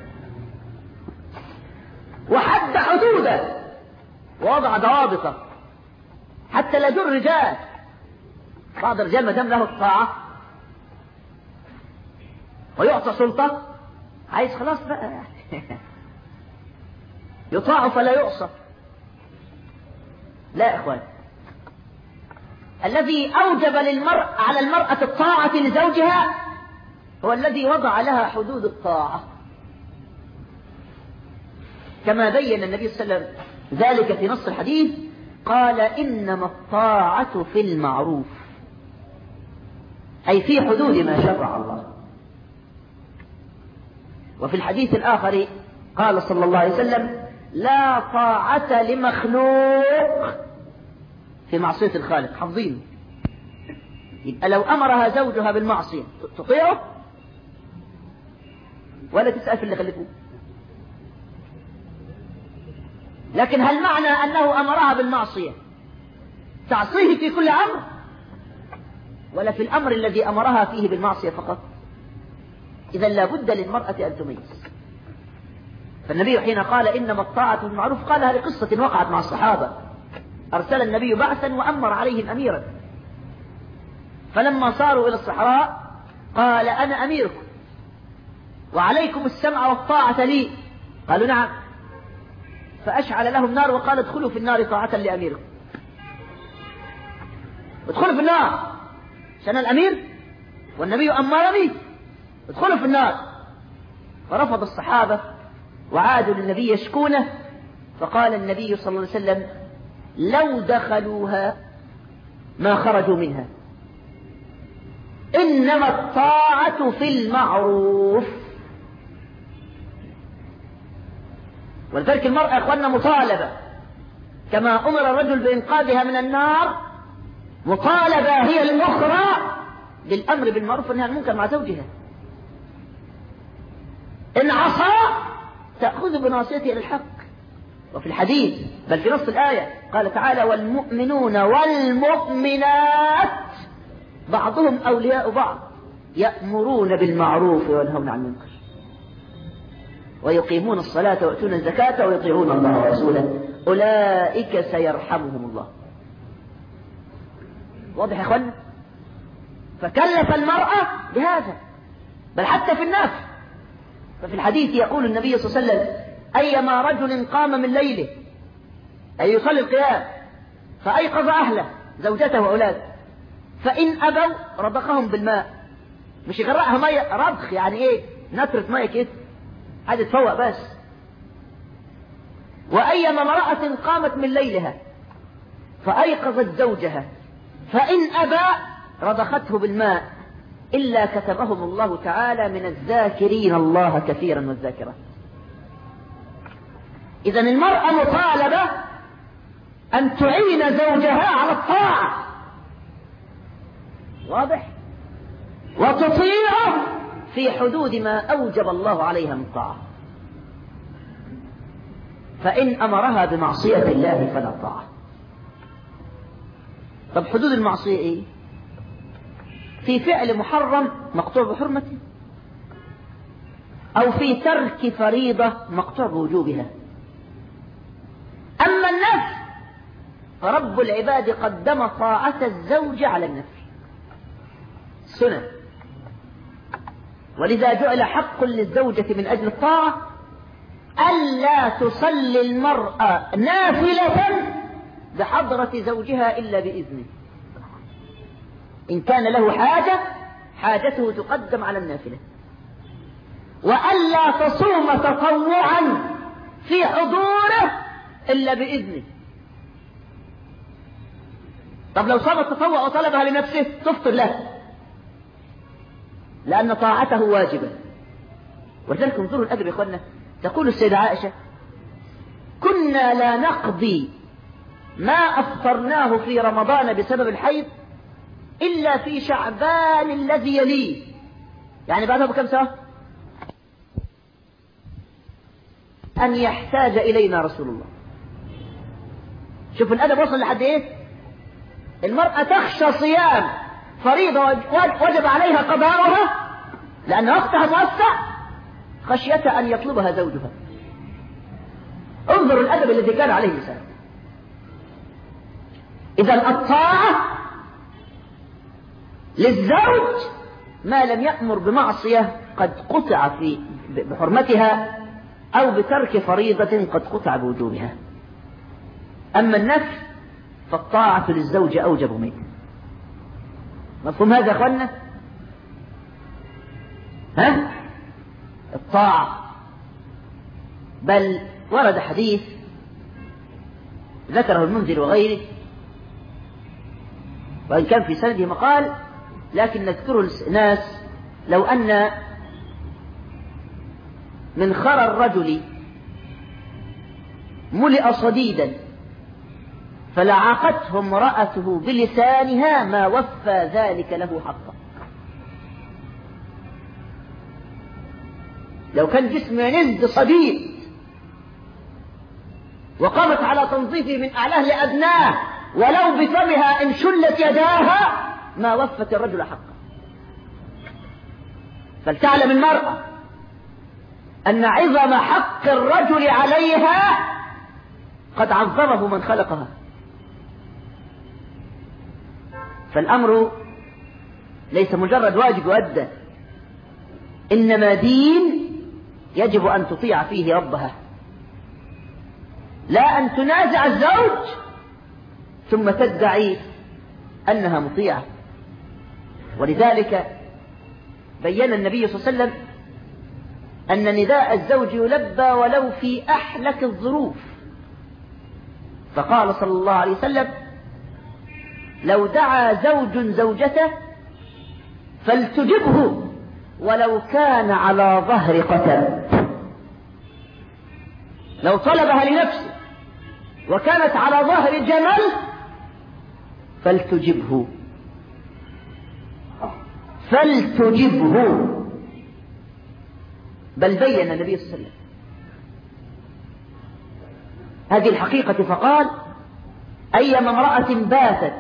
Speaker 1: وحد حدوده ووضع ضوابطه حتى لا يجر الرجال. بعض الرجال ما دام له الطاعة ويعطى سلطة عايز خلاص بقى يطاع فلا يعصى. لا يا إخوان، الذي أوجب للمرء على المرأة الطاعة لزوجها هو الذي وضع لها حدود الطاعة، كما بين النبي صلى الله عليه وسلم ذلك في نص الحديث. قال: إنما الطاعة في المعروف، أي في حدود ما شرع الله. وفي الحديث الآخر قال صلى الله عليه وسلم: لا طاعة لمخلوق في معصية الخالق. حافظين؟ يبقى لو أمرها زوجها بالمعصية تطيعه ولا تسأل في اللي خلفوه. لكن هل معنى أنه أمرها بالمعصية تعصيه في كل أمر، ولا في الأمر الذي أمرها فيه بالمعصية فقط؟ إذا لابد للمرأة أن تميز. فالنبي حين قال إنما الطاعة بالمعروف قالها لقصة وقعت مع الصحابة. أرسل النبي بعثا وأمر عليهم أميرا، فلما صاروا إلى الصحراء قال: أنا أميركم وعليكم السمع والطاعة لي. قالوا: نعم. فأشعل لهم نار وقال: ادخلوا في النار طاعة لأميركم. ادخلوا في النار عشان الأمير والنبي أمرني، ادخلوا في النار. فرفض الصحابة وعادوا للنبي يشكونه، فقال النبي صلى الله عليه وسلم: لو دخلوها ما خرجوا منها، إنما الطاعة في المعروف. ولذلك المرأة يا أخواننا مطالبة كما أمر الرجل بإنقاذها من النار، مطالبة هي الأخرى بالأمر بالمعروف والنهي عن المنكر مع زوجها. إن عصى تأخذ بناصيته إلى الحق، وفي الحديث بل في نص الآية قال تعالى والمؤمنون والمؤمنات بعضهم أولياء بعض يأمرون بالمعروف وينهون عن المنكر ويقيمون الصلاة ويؤتون الزكاة ويطيعون الله ورسوله أولئك سيرحمهم الله. واضح يا أخوانا؟ فكلف المرأة بهذا، بل حتى في الناس. ففي الحديث يقول النبي صلى الله عليه وسلم أيما رجل قام من ليله أي يصلي القيام فأيقظ أهله زوجته وأولاده فإن أبوا رضخهم بالماء، مش يغرقها مية رضخ يعني إيه نترة مية كده حاجة تفوق بس. وأيما امرأة قامت من ليلها فأيقظت زوجها فإن أبى رضخته بالماء إلا كتبهم الله تعالى من الذاكرين الله كثيرا والذاكرات. إذن المرأة مطالبة أن تعين زوجها على الطاعة، واضح؟ وتطيعه في حدود ما أوجب الله عليها من طاعة. فإن أمرها بمعصية الله فلا طاعة. طب حدود المعصية إيه؟ في فعل محرم مقطوع بحرمته، أو في ترك فريضة مقطوع بوجوبها. أما النفس فرب العباد قدم طاعة الزوج على النفس سنة، ولذا جعل حق للزوجة من أجل الطاعة ألا تصلي المرأة نافلة بحضرة زوجها إلا بإذنه. إن كان له حاجة حاجته تقدم على النافلة، وألا تصوم تطوعا في حضوره إلا بإذنه. طب لو صام التطوع وطلبها لنفسه تفطر له، لأن طاعته واجبة. ولذلك انظروا الأدب يا إخوانا. تقول السيدة عائشة كنا لا نقضي ما أفطرناه في رمضان بسبب الحيض إلا في شعبان الذي يليه، يعني بعدها بكم سنة أن يحتاج إلينا رسول الله. شوف الأدب وصل لحد إيه. المرأة تخشى صيام فريضة وجب عليها قضاؤها لأن وقتها موسع خشية أن يطلبها زوجها. انظروا الأدب الذي كان عليه السلام. إذا الطاعة للزوج ما لم يأمر بمعصية قد قطع في بحرمتها أو بترك فريضة قد قطع بوجوبها. أما النفس فالطاعة للزوج أوجب منه. مفهوم هذا يا أخوانا؟ ها؟ الطاعة. بل ورد حديث ذكره المنذر وغيره وإن كان في سنده مقال لكن نذكره الناس لو أن من خرى الرجل ملئ صديدا فلعقته امرأته بلسانها ما وفى ذلك له حقا. لو كان جسمه ينز صديد وقامت على تنظيفه من أعلاه لأدناه ولو بفمها إن شلت يداها ما وفت الرجل حقا. فلتعلم المرأة أن عظم حق الرجل عليها قد عظمه من خلقها. فالأمر ليس مجرد واجب يؤدى، إنما دين يجب أن تطيع فيه ربها، لا أن تنازع الزوج ثم تدعي أنها مطيعة. ولذلك بين النبي صلى الله عليه وسلم أن نداء الزوج يلبى ولو في أحلك الظروف، فقال صلى الله عليه وسلم لو دعا زوج زوجته فلتجبه ولو كان على ظهر قتل. لو طلبها لنفسه وكانت على ظهر جمل فلتجبه فلتجبه. بل بين النبي صلى الله عليه وسلم هذه الحقيقة فقال أيما امرأة باتت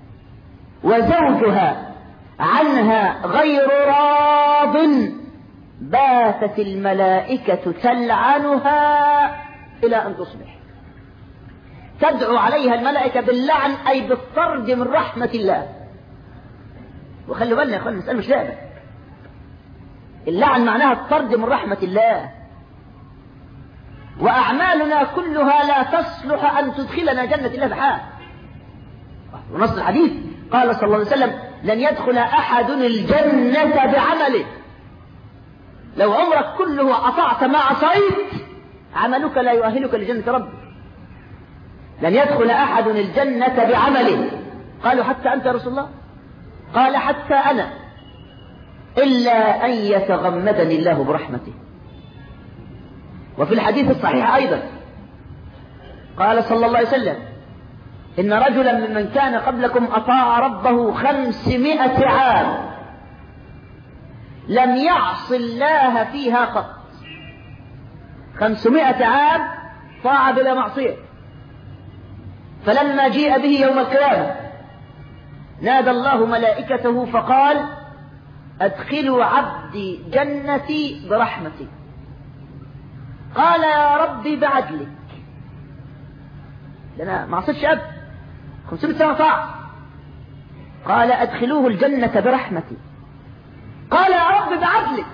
Speaker 1: وزوجها عنها غير راض باتت الملائكة تلعنها إلى أن تصبح. تدعو عليها الملائكة باللعن أي بالطرد من رحمة الله. وخلوا بالنا يا أخوان المسألة مش لعبة. اللعن معناها الطرد من رحمة الله. وأعمالنا كلها لا تصلح أن تدخلنا جنة الله بحال. ونص الحديث قال صلى الله عليه وسلم لن يدخل أحد الجنة بعمله. لو عمرك كله أطعت ما عصيت عملك لا يؤهلك لجنة ربك. لن يدخل أحد الجنة بعمله. قالوا حتى أنت يا رسول الله؟ قال حتى أنا إلا أن يتغمدني الله برحمته. وفي الحديث الصحيح أيضا قال صلى الله عليه وسلم إن رجلا ممن كان قبلكم أطاع ربه خمسمائة عام لم يعص الله فيها قط. خمسمائة عام طاع بلا معصية. فلما جيء به يوم القيامة نادى الله ملائكته فقال أدخلوا عبدي جنتي برحمتي. قال يا ربي بعدلك. أنا ما عصيتش أب خمسمائة سنة طاع. قال أدخلوه الجنة برحمتي. قال يا رب بعدلك.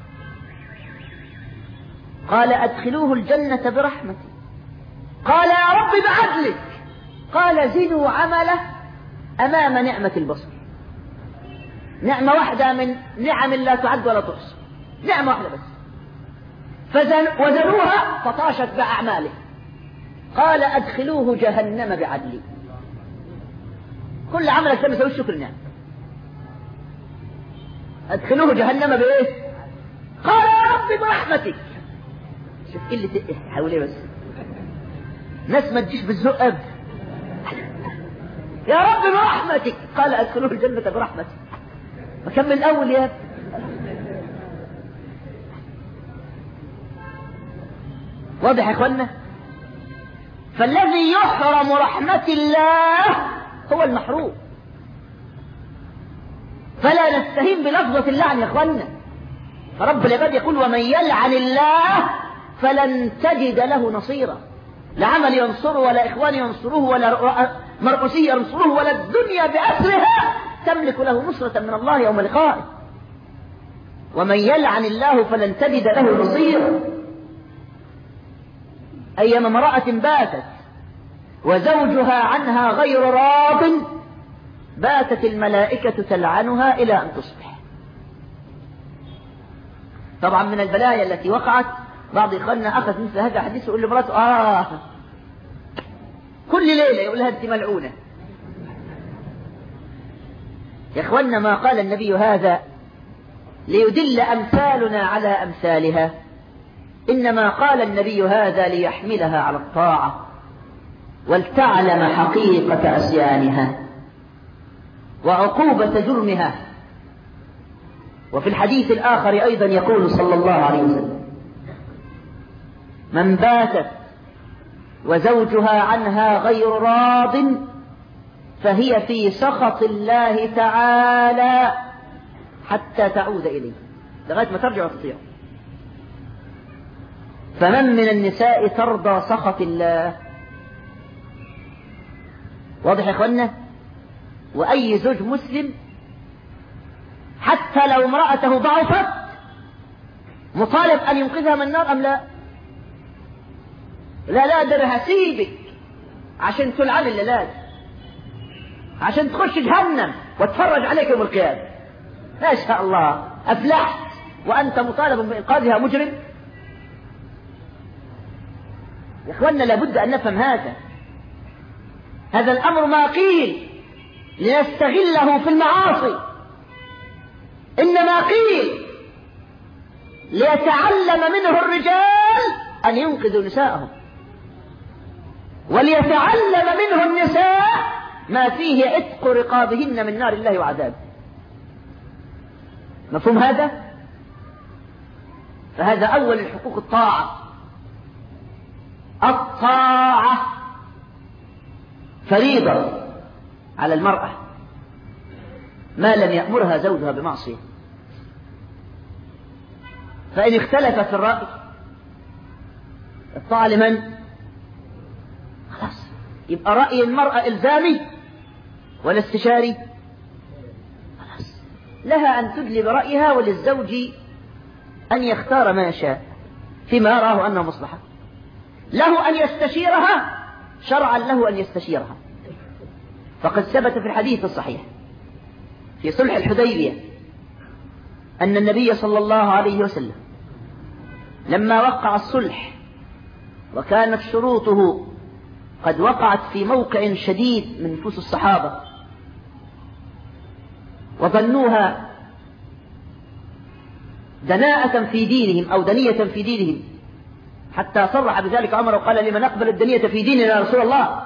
Speaker 1: قال أدخلوه الجنة برحمتي. قال يا رب بعدلك. قال زنوا عمله أمام نعمة البصر. نعمة واحدة من نعم لا تعد ولا تحصى. نعمة واحدة بس. فزن وزنوها فطاشت بأعماله. قال أدخلوه جهنم بعدلي. كل عملك لم يسوي الشكر نعم. أدخلوه جهنم بإيه؟ قال يا رب برحمتك. شوف إيه اللي تقه حواليه بس. ناس ما تجيش بالذوق أب. يا رب برحمتك. قال أدخلوه الجنة برحمتك. وكمل الأول يا ابني. واضح يا اخوانا؟ فالذي يحرم رحمة الله هو المحروم. فلا نستهين بلفظة اللعن يا اخوانا. فرب العباد يقول ومن يلعن الله فلن تجد له نصيرا. لا عمل ينصره ولا إخوان ينصروه ولا مرقسي ينصروه ولا الدنيا بأسرها تملك له نصرة من الله يوم لقائه. ومن يلعن الله فلن تجد له نصيرا. أيما امرأة باتت وزوجها عنها غير راض باتت الملائكة تلعنها إلى أن تصبح. طبعا من البلايا التي وقعت بعض إخواننا أخذ مثل هذا الحديث يقول لمراته آه كل ليلة يقول لها أنت ملعونة. يا إخواننا ما قال النبي هذا ليدل أمثالنا على أمثالها. إنما قال النبي هذا ليحملها على الطاعة ولتعلم حقيقة أسيانها وعقوبة جرمها. وفي الحديث الآخر أيضا يقول صلى الله عليه وسلم من باتت وزوجها عنها غير راض فهي في سخط الله تعالى حتى تعود إليه لغاية ما ترجع وتطيع. فمن من النساء ترضى سخط الله؟ واضح يا اخوانا؟ وأي زوج مسلم حتى لو امرأته ضعفت مطالب أن ينقذها من النار أم لا؟ لا لا ده انا هسيبك عشان تلعن الليلات عشان تخش جهنم وتفرج عليك يوم القيامة. ما شاء الله أفلحت وأنت مطالب بإنقاذها مجرم. يا إخواننا لابد أن نفهم هذا. هذا الأمر ما قيل لنستغله في المعاصي، إنما قيل ليتعلم منه الرجال أن ينقذوا نساءهم وليتعلم منه النساء ما فيه عتق رقابهن من نار الله وعذابه. مفهوم هذا؟ فهذا أول الحقوق الطاعة. الطاعة فريضة على المرأة ما لم يأمرها زوجها بمعصية. فإن اختلف في الرأي الطاعة لمن؟ خلاص يبقى رأي المرأة إلزامي ولا استشاري؟ خلاص لها أن تدلي برأيها، وللزوج أن يختار ما يشاء فيما يراه أنه مصلحة. له أن يستشيرها شرعا، له أن يستشيرها. فقد ثبت في الحديث الصحيح في صلح الحديبية أن النبي صلى الله عليه وسلم لما وقع الصلح وكانت شروطه قد وقعت في موقع شديد من نفوس الصحابة وظنوها دناءة في دينهم أو دنية في دينهم، حتى صرح بذلك عمر وقال: لمن نقبل الدنية في ديننا يا رسول الله.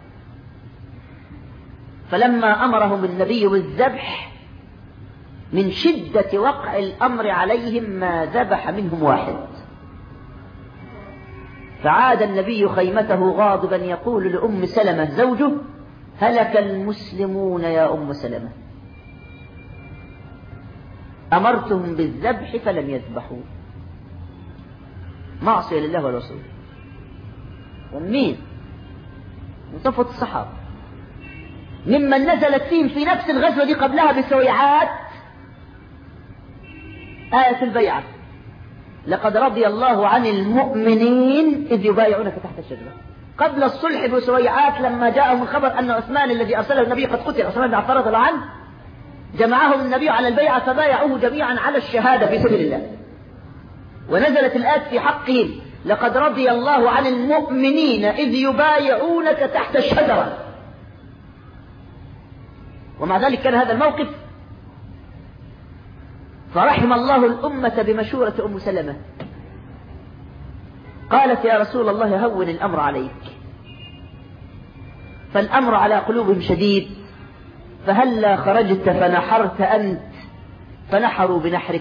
Speaker 1: فلما أمرهم النبي بالذبح من شدة وقع الأمر عليهم ما ذبح منهم واحد، فعاد النبي خيمته غاضبا يقول لأم سلمة زوجه: هلك المسلمون يا أم سلمة، أمرتهم بالذبح فلم يذبحوا. معصية لله والرسول. ومين؟ من صفوة الصحابة ممن نزلت فيهم في نفس الغزوة دي قبلها بسويعات آية البيعة: لقد رضي الله عن المؤمنين إذ يبايعونك تحت الشجرة. قبل الصلح بسويعات لما جاءهم الخبر أن عثمان الذي أرسله النبي قد قتل، عثمان بن عفان رضي الله عنه، جمعهم النبي على البيعة فبايعوه جميعا على الشهادة في سبيل الله. ونزلت الآيات في حقهم: لقد رضي الله عن المؤمنين إذ يبايعونك تحت الشجرة. ومع ذلك كان هذا الموقف، فرحم الله الأمة بمشورة أم سلمة. قالت: يا رسول الله هون الأمر عليك، فالأمر على قلوبهم شديد، فهلا خرجت فنحرت أنت فنحروا بنحرك.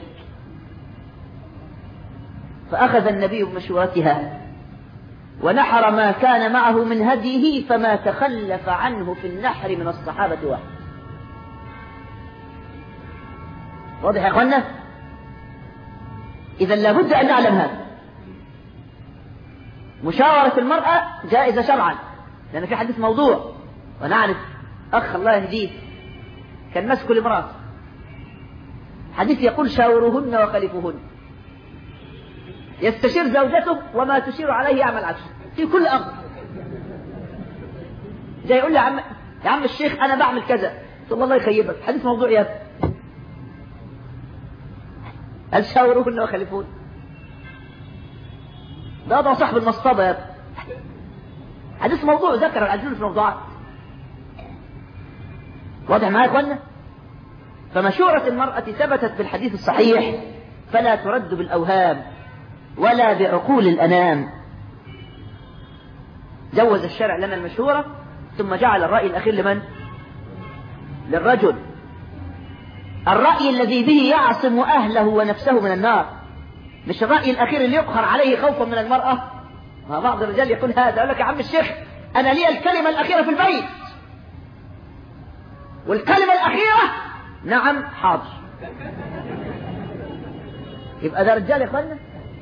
Speaker 1: فأخذ النبي بمشورتها ونحر ما كان معه من هديه، فما تخلف عنه في النحر من الصحابة واحد. واضح يا أخوانا؟ إذا لابد أن نعلم هذا. مشاورة المرأة جائزة شرعا، لأن في حديث موضوع. ونعرف أخ الله يهديه كان مسك لامرأة، حديث يقول: شاوروهن وخلفوهن. يستشير زوجته وما تشير عليه يعمل عكسه في كل أمر. جاي يقول لي: يا عم يا عم الشيخ أنا بعمل كذا. قلت: الله يخيبك، حديث موضوع يا ابني. هل شاوروهن وخلفوهن؟ ده وضع صاحب المصطبة يا ابني. حديث موضوع ذكر العجلون في الموضوعات. واضح معايا يا اخوانا؟ فمشورة المرأة ثبتت بالحديث الصحيح، فلا ترد بالأوهام ولا بعقول الأنام. جوز الشرع لنا المشورة، ثم جعل الرأي الأخير لمن؟ للرجل. الرأي الذي به يعصم أهله ونفسه من النار، مش الرأي الأخير اللي يقهر عليه خوفا من المرأة. ما بعض الرجال يقول هذا، يقول لك: يا عم الشيخ أنا لي الكلمة الأخيرة في البيت. والكلمة الأخيرة نعم حاضر. يبقى ده رجال يا اخوانا.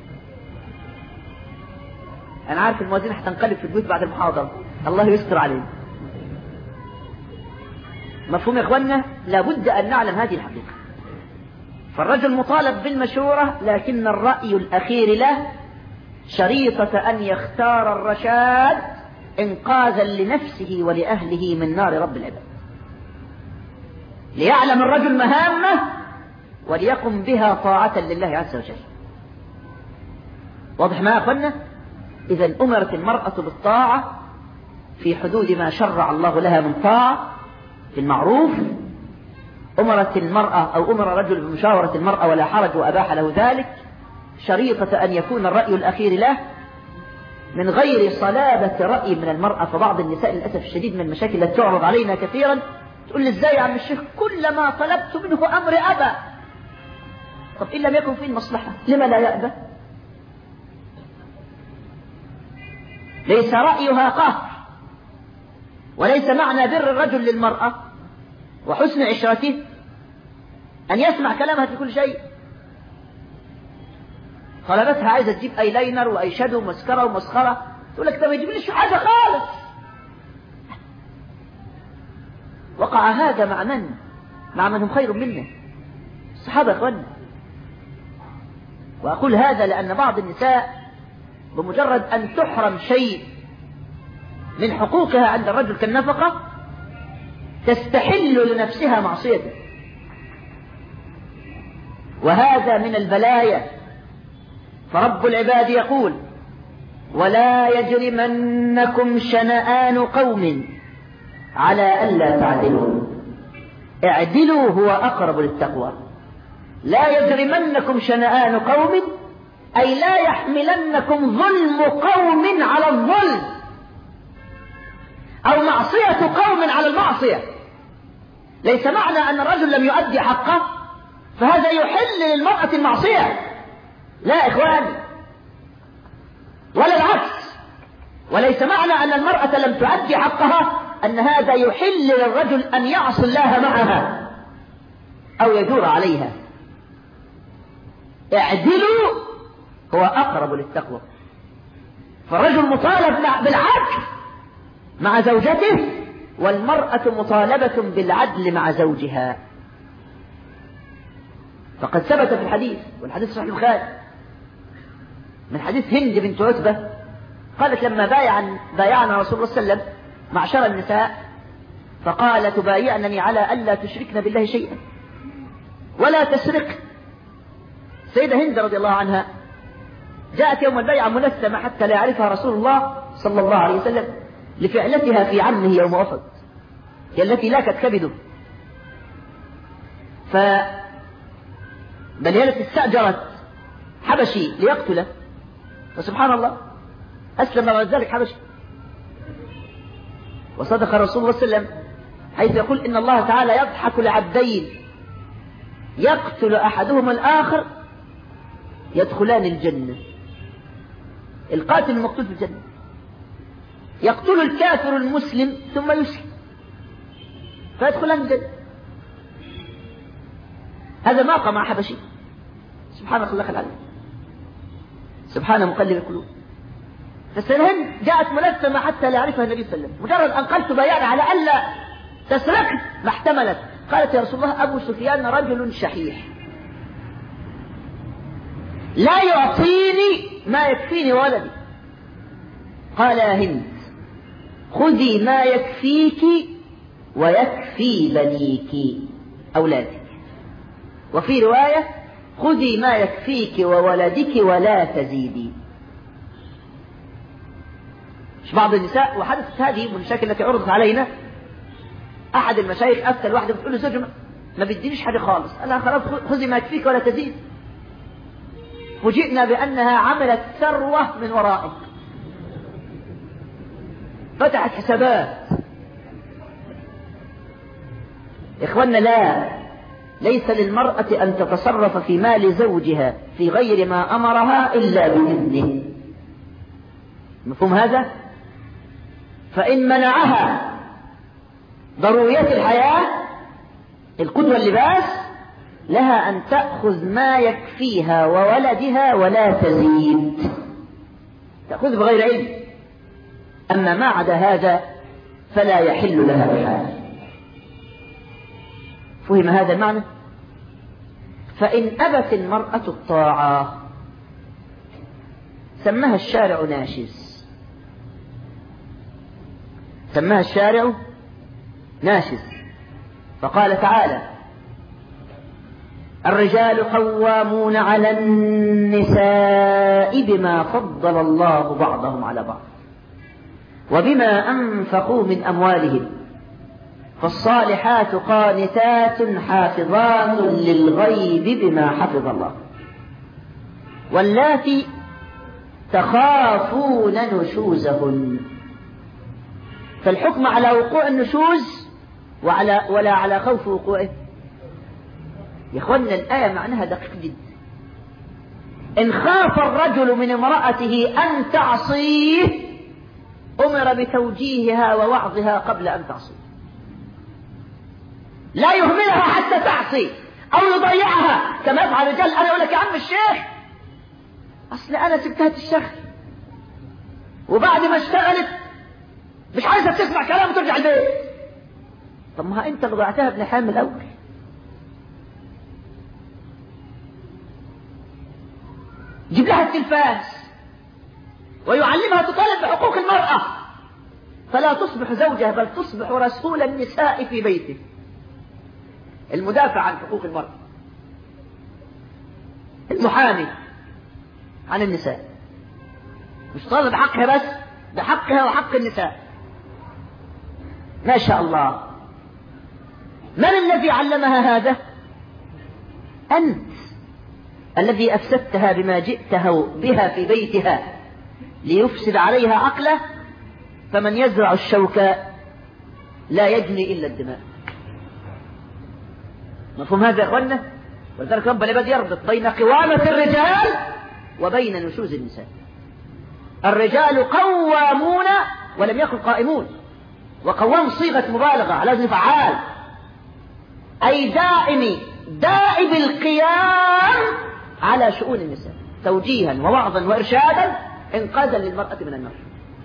Speaker 1: أنا عارف الموازين هتنقلب في البيوت بعد المحاضرة، الله يستر علينا. مفهوم يا اخوانا؟ لابد أن نعلم هذه الحقيقة. فالرجل مطالب بالمشورة، لكن الرأي الأخير له شريطة أن يختار الرشاد إنقاذا لنفسه ولأهله من نار رب العباد، ليعلم الرجل مهامه وليقم بها طاعة لله عز وجل. واضح ما يا أخوانا؟ إذا أمرت المرأة بالطاعة في حدود ما شرع الله لها من طاعة في المعروف. أمرت المرأة أو أمر الرجل بمشاورة المرأة ولا حرج وأباح له ذلك، شريطة أن يكون الرأي الأخير له من غير صلابة رأي من المرأة. فبعض النساء للأسف الشديد من المشاكل التي تعرض علينا كثيرا تقول لي: إزاي يا عم الشيخ كلما طلبت منه أمر أبى؟ طب إن لم يكن فيه المصلحة لما لا يأبى؟ ليس رأيها قهر، وليس معنى بر الرجل للمرأة وحسن عشرته أن يسمع كلامها في كل شيء. طلبتها عايزة تجيب أي لاينر وأي شادو ومسكرة ومسخرة، تقول لك طب ما يجيبليش حاجة خالص. وقع هذا مع من؟ مع من هم خير منا، الصحابة يا اخوانا. وأقول هذا لأن بعض النساء بمجرد أن تحرم شيء من حقوقها عند الرجل كالنفقة تستحل لنفسها معصيته، وهذا من البلايا. فرب العباد يقول: ولا يجرمنكم شنآن قوم على ألا تعدلوا اعدلوا هو أقرب للتقوى. لا يجرمنكم شنآن قوم أي لا يحملنكم ظلم قوم على الظلم أو معصية قوم على المعصية. ليس معنى أن الرجل لم يؤدي حقه فهذا يحل للمرأة المعصية، لا إخواني، ولا العكس. وليس معنى أن المرأة لم تؤدي حقها أن هذا يحل للرجل أن يعصي الله معها أو يجور عليها. اعدلوا هو أقرب للتقوى. فالرجل مطالب بالعدل مع زوجته، والمرأة مطالبة بالعدل مع زوجها. فقد ثبت في الحديث، والحديث صحيح البخاري، من حديث هند بنت عتبة قالت: لما بايعنا بايعنا رسول الله صلى الله عليه وسلم معشر النساء فقال: تبايعنني على ألا تشركن بالله شيئا ولا تسرق. سيدة هند رضي الله عنها جاءت يوم البيعة ملثمة حتى لا يعرفها رسول الله صلى الله عليه وسلم لفعلتها في عمه يوم أحد، هي التي لاكت كبده. ف بل هي التي استأجرت حبشي ليقتله، فسبحان الله أسلم بعد ذلك حبشي. وصدق رسول الله صلى الله عليه وسلم حيث يقول: إن الله تعالى يضحك لعبدين يقتل أحدهما الآخر يدخلان الجنة. القاتل المقتول في الجنة، يقتل الكافر المسلم ثم يسلم فيدخلان الجنة. هذا ما وقع مع حبشي. سبحان الله العظيم، سبحان مقلب القلوب. فالسنهن جاءت ملثمة حتى لا يعرفها النبي صلى الله عليه وسلم، مجرد أن قلت بيانا على ألا تسرق ما احتملت. قالت: يا رسول الله أبو سفيان رجل شحيح لا يعطيني ما يكفيني ولدي. قال: يا هند خذي ما يكفيك ويكفي بنيك أولادك. وفي رواية: خذي ما يكفيك وولدك ولا تزيدي. مش بعض النساء، وحدثت هذه من المشاكل التي عرضت علينا، أحد المشايخ أفتى الواحدة بتقول له: زوجي ما بدينيش حاجة خالص. قال لها: خلاص خذي ما يكفيك ولا تزيد. فوجئنا بأنها عملت ثروة من ورائه، فتحت حسابات. إخواننا، لا، ليس للمرأة أن تتصرف في مال زوجها في غير ما أمرها إلا بإذنه. مفهوم هذا؟ فإن منعها ضروريات الحياة القوت واللباس لها أن تأخذ ما يكفيها وولدها ولا تزيد، تأخذ بغير علم. أما ما عدا هذا فلا يحل لها بحال. فهم هذا المعنى؟ فإن أبت المرأة الطاعة سماها الشارع ناشز، سماها الشارع ناشز. فقال تعالى: الرجال قوامون على النساء بما فضل الله بعضهم على بعض وبما أنفقوا من أموالهم فالصالحات قانتات حافظات للغيب بما حفظ الله واللاتي تخافون نشوزهن. فالحكم على وقوع النشوز وعلى ولا على خوف وقوعه. يا اخوانا الآية معناها دقيق جدا. إن خاف الرجل من امرأته أن تعصيه أمر بتوجيهها ووعظها قبل أن تعصي، لا يهملها حتى تعصي أو يضيعها كما يفعل الرجال. أنا أقول لك يا عم الشيخ أصل أنا سبتها تشتغل، وبعد ما اشتغلت مش عايزة تسمع كلام وترجع البيت. طب ما أنت اللي ضيعتها ابن حام الأول. جيب لها التلفاز ويعلمها تطالب بحقوق المرأة، فلا تصبح زوجها بل تصبح رسول النساء في بيته، المدافع عن حقوق المرأة، المحامي عن النساء، مش طالب بحقها بس، بحقها وحق النساء. ما شاء الله. من الذي علمها هذا؟ أنت الذي أفسدتها بما جئتها بها في بيتها ليفسد عليها عقله. فمن يزرع الشوك لا يجني إلا الدماء. مفهوم هذا يا أخوانا؟ ولذلك رب العباد يربط بين قوامة الرجال وبين نشوز النساء. الرجال قوامون ولم يكن قائمون، وقوام صيغة مبالغة على وزن فعال، أي دائم دائب القيام على شؤون النساء توجيها ووعظا وإرشادا إنقاذا للمرأة من النار.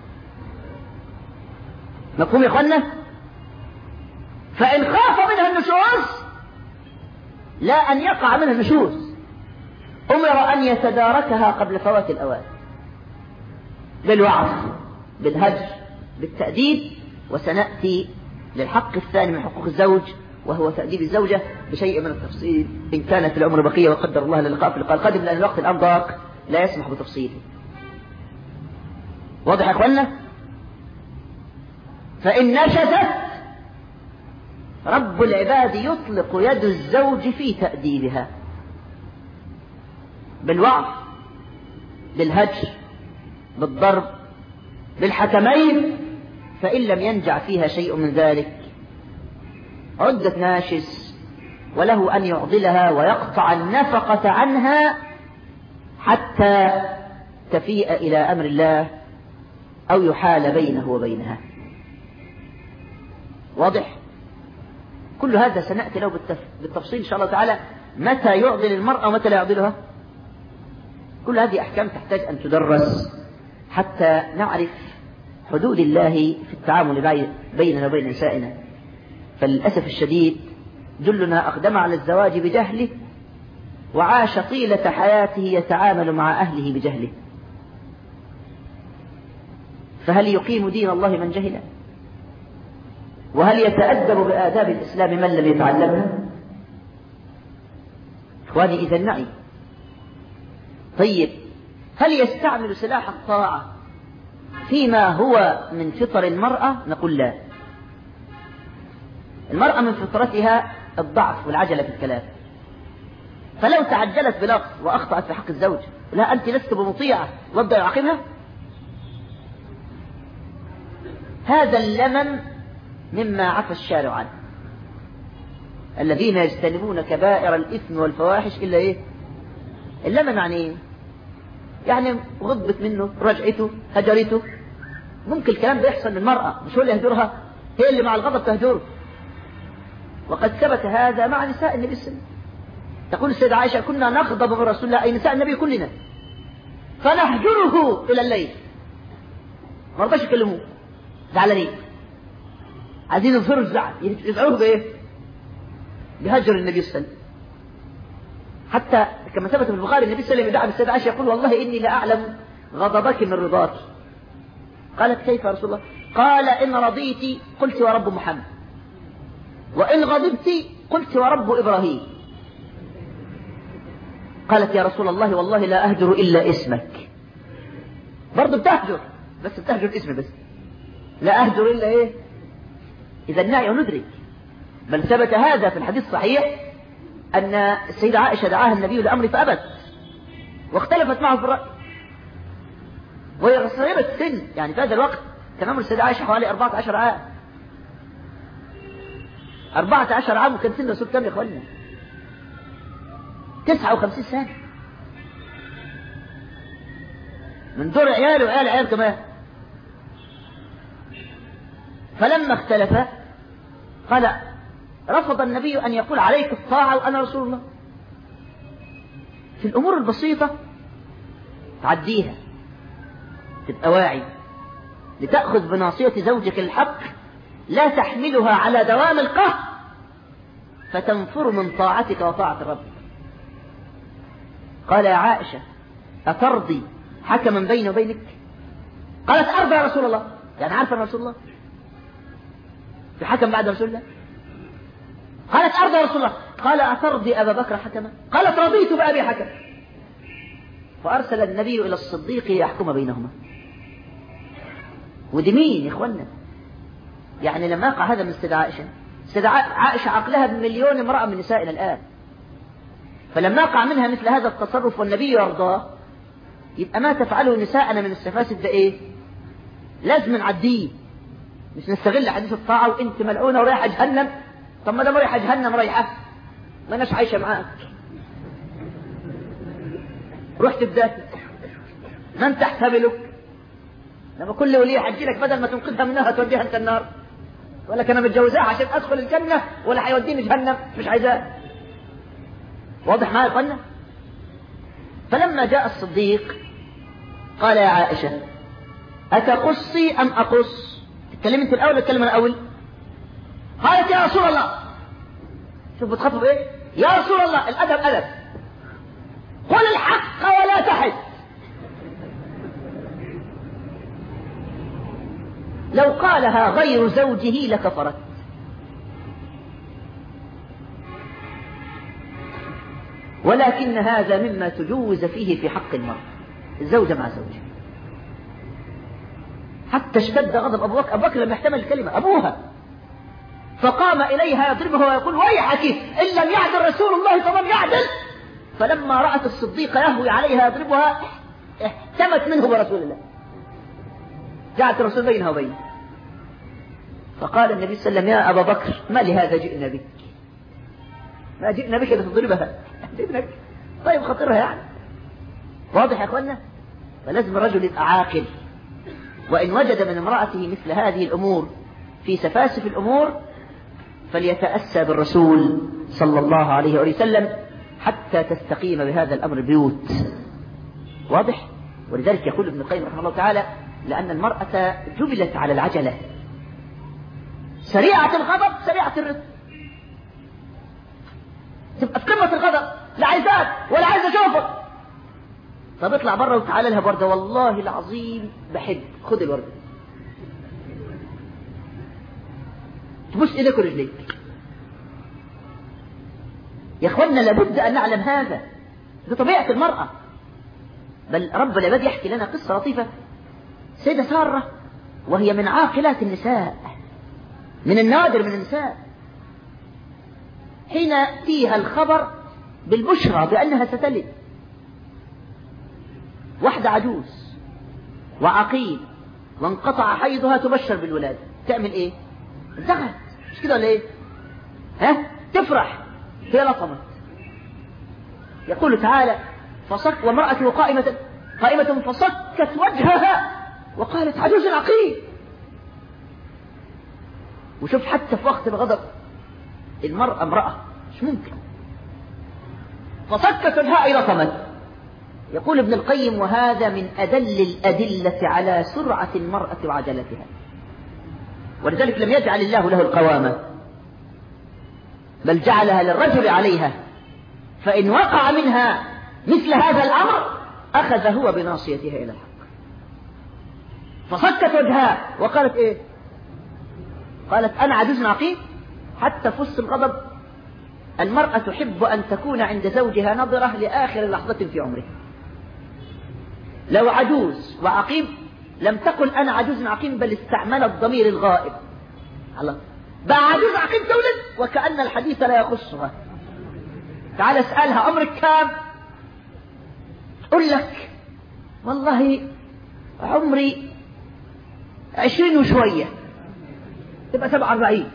Speaker 1: مفهوم يا أخوانا؟ فإن خاف منها النشوز لا أن يقع منها النشوز، أمر أن يتداركها قبل فوات الأوان بالوعظ بالهجر بالتأديب. وسنأتي للحق الثاني من حقوق الزوج وهو تأديب الزوجة بشيء من التفصيل إن كانت العمر بقية وقدر الله للقاء في اللقاء القادم، لأن الوقت الآن ضاق لا يسمح بتفصيله. واضح يا أخوانا؟ فإن نشزت رب العباد يطلق يد الزوج في تأديبها بالوعظ بالهجر بالضرب بالحكمين. فإن لم ينجع فيها شيء من ذلك عدت ناشز، وله أن يعضلها ويقطع النفقة عنها حتى تفيء إلى أمر الله أو يحال بينه وبينها. واضح؟ كل هذا سنأتي له بالتفصيل إن شاء الله تعالى، متى يعضل المرأة ومتى لا يعضلها. كل هذه أحكام تحتاج أن تدرس حتى نعرف حدود الله في التعامل بيننا وبين نسائنا. فللأسف الشديد جلنا أقدم على الزواج بجهله وعاش طيلة حياته يتعامل مع أهله بجهله. فهل يقيم دين الله من جهله؟ وهل يتأدب بآداب الإسلام من لم يتعلمها؟ إخواني إذا نعي. طيب هل يستعمل سلاح الطاعة فيما هو من فطر المرأة؟ نقول لا. المرأة من فطرتها الضعف والعجلة في الكلام، فلو تعجلت بلفظ وأخطأت في حق الزوج لا أنت لست بمطيعة وابدأ يعاقبها. هذا اللمم مما عفى الشارع عنه، الذين يجتنبون كبائر الإثم والفواحش إلا إيه؟ اللمم يعني إيه؟ يعني غضبت منه، رجعته، هجرته. ممكن الكلام ده يحصل للمرأة، مش هو اللي يهجرها، هي اللي مع الغضب تهجره. وقد ثبت هذا مع نساء النبي صلى الله عليه وسلم. تقول السيدة عائشة كنا نغضب من رسول الله، أي نساء النبي كلنا، فنهجره إلى الليل، ما رضاش يكلموه، زعلانين، عايزين يظهروا الزعل، يزعلوه بإيه؟ بهجر النبي صلى الله عليه وسلم. حتى كما ثبت في البخاري النبي صلى الله عليه وسلم يدعى بالسيدة عائشة يقول والله إني لأعلم غضبك من رضاك. قالت كيف يا رسول الله؟ قال إن رضيت قلت ورب محمد، وإن غضبت قلت ورب إبراهيم. قالت يا رسول الله والله لا أهجر إلا اسمك. برضو بتهجر بس بتهجر اسمي بس، لا أهجر إلا إيه؟ إذا نعي وندرك. بل ثبت هذا في الحديث الصحيح أن السيدة عائشة دعاها النبي لأمر فأبت، واختلفت معه في الرأي، وهي صغيرة السن، يعني في هذا الوقت كان عمر السيدة عائشة حوالي أربعة عشر عام. أربعة عشر عام، وكان سن الرسول كم يا إخواننا؟ تسعة وخمسين سنة، من دور عياله وعيال عيال كمان. فلما اختلف قال رفض النبي أن يقول عليك الطاعة وأنا رسول الله. في الأمور البسيطة تعديها، تبقى واعي لتأخذ بناصية زوجك الحق، لا تحملها على دوام القهر فتنفر من طاعتك وطاعة ربك. قال يا عائشة أترضي حكما بيني وبينك؟ قالت أرضى يا رسول الله، يعني عارفة رسول الله في حكم بعد رسول الله؟ قالت أرضى يا رسول الله. قال أترضي أبا بكر حكما؟ قالت رضيت بأبي حكم. فأرسل النبي إلى الصديق ليحكم بينهما. ودي مين يا إخوانا؟ يعني لما يقع هذا من استدعاء عائشة، استدعاء عائشة عقلها بمليون امرأة من نسائنا الآن، فلما يقع منها مثل هذا التصرف والنبي يرضاه، يبقى ما تفعله نساءنا من السفاسف ده إيه؟ لازم نعديه، مش نستغل حديث الطاعة وانت ملعونة ورايحة جهنم. طب ما دام رايحة جهنم رايحة، ما اناش عايشة معاك، رحت بذاتك، من تحتملك؟ لما كل ولية حجي لك بدل ما تنقذها منها توديها انت النار، ولك انا متجوزاها عشان ادخل الجنة ولا حيوديني جهنم، مش عايزاه. واضح معايا يا اخوانا؟ فلما جاء الصديق قال يا عائشة أتقصي أم أقص؟ تتكلم انت الأول ولا تتكلم أنا الأول؟ قالت يا رسول الله. شوف بتخطب ايه؟ يا رسول الله، الأدب أدب، قل الحق ولا تحد. لو قالها غير زوجه لكفرت. ولكن هذا مما تجوز فيه في حق المرأة، الزوجة مع زوجها. حتى اشتد غضب أبو بكر، أبو بكر لم يحتمل الكلمة، أبوها، فقام إليها يضربها ويقول ويحك إن لم يعدل رسول الله فمن يعدل. فلما رأت الصديق يهوي عليها يضربها احتمت منه برسول الله، جاءت الرسول بينها وبينه. فقال النبي صلى الله عليه وسلم يا أبا بكر ما لهذا جئنا بك؟ ما جئنا بك لتضربها ابنك، طيب خطرها يعني. واضح يا أخوانا؟ فلازم الرجل يبقى عاقل، وإن وجد من امرأته مثل هذه الأمور في سفاسف الأمور فليتأسى بالرسول صلى الله عليه وسلم حتى تستقيم بهذا الأمر بيوت. واضح؟ ولذلك يقول ابن القيم رحمه الله تعالى لأن المرأة جبلت على العجلة، سريعة الغضب سريعة الرضا، تبقى في قمة الغضب، لا عايزات ولا عايز اشوفك. طب اطلع بره وتعالى لها وردة، والله العظيم بحب، خد الوردة، تبص ايديك ورجليك. يا اخوانا لابد ان نعلم هذا، دي طبيعة المرأة. بل رب العباد يحكي لنا قصة لطيفة. سيدة سارة وهي من عاقلات النساء، من النادر من النساء، حين فيها الخبر بالبشرى بأنها ستلد، واحدة عجوز وعقيم وانقطع حيضها تبشر بالولادة، تعمل ايه؟ انتهت، مش كده ولا ايه؟ ها؟ تفرح، هي لطمت. يقول تعالى فصك وامرأته قائمة قائمة فصكت وجهها وقالت عجوز عقيم. وشوف حتى في وقت الغضب المرأة امرأة مش ممكن، فصكت وجهها أي لطمت. يقول ابن القيم وهذا من أدل الأدلة على سرعة المرأة وعجلتها، ولذلك لم يجعل الله له القوامة بل جعلها للرجل عليها، فإن وقع منها مثل هذا الأمر أخذ هو بناصيتها إلى الحق. فصكت وجهها وقالت إيه؟ قالت أنا عجوز عقيم. حتى في وسط الغضب المرأة تحب أن تكون عند زوجها نظرة لآخر لحظة في عمره. لو عجوز وعقيم لم تقل أنا عجوز عقيم، بل استعملت ضمير الغائب. الله، بقى عجوز عقيم تولد وكأن الحديث لا يخصها. تعال اسألها عمرك كام؟ تقول لك والله عمري عشرين وشوية، تبقى سبعة واربعين.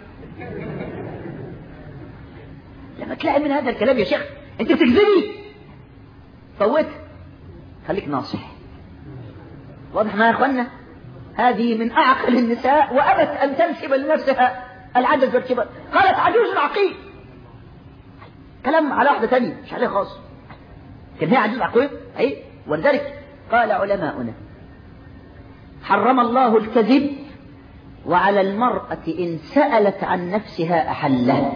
Speaker 1: لما تلاقي من هذا الكلام يا شيخ انت بتكذبي، فوتها، خليك ناصح. واضح معايا يا اخوانا؟
Speaker 2: هذه من أعقل النساء وأبت أن تنسب لنفسها العجز والكبر. قالت عجوز عقيم. كلام على واحدة تانية مش عليه خاص. كان هي عجوز عقيم أي. ولذلك قال علماؤنا حرم الله الكذب وعلى المرأة إن سألت عن نفسها أحله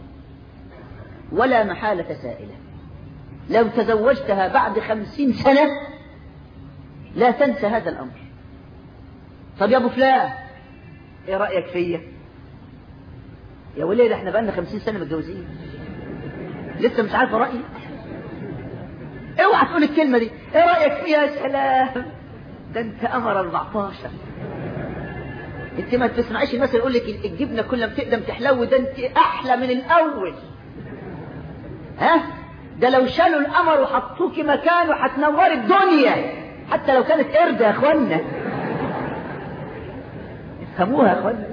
Speaker 2: ولا محالة سائلة. لو تزوجتها بعد خمسين سنة لا تنسى هذا الأمر. طب يا أبو فلان إيه رأيك فيا؟ يا وليه ده احنا بقالنا خمسين سنة متجوزين لسه مش عارفة رأيي؟ اوعى تقول الكلمة دي. ايه رأيك فيا؟ يا سلام ده انت قمر أربعتاشر. انت ما تسمعيش الناس يقول لك الجبنة كل ما تقدم تحلو، ده انت احلى من الاول. ها ده لو شالوا القمر وحطوكي مكانه هتنوري الدنيا حتى لو كانت قردة يا اخوانا. افهموها يا اخوانا.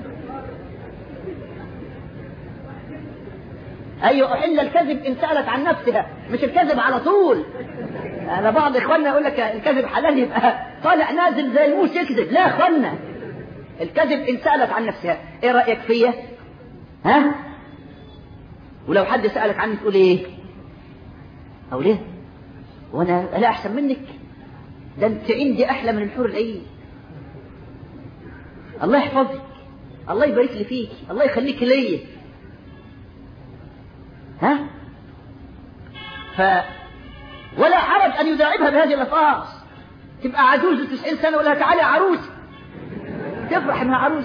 Speaker 2: ايوه احل الكذب ان سألت عن نفسها، مش الكذب على طول. انا بعض اخواننا يقول لك الكذب حلال يبقى طالع نازل زي الموس يكذب. لا يا اخوانا، الكذب ان سألت عن نفسها ايه رأيك فيا؟ ها؟ ولو حد سألك عني تقول ايه؟ او ليه؟ وانا لا احسن منك؟ ده انت عندي احلى من الحور العين. الله يحفظك، الله يبارك لي فيك، الله يخليك ليا. ها؟ ف ولا حرج ان يداعبها بهذه الالفاظ. تبقى عجوز تسعين سنة ولا تعالي عروس، تفرح انها عروس.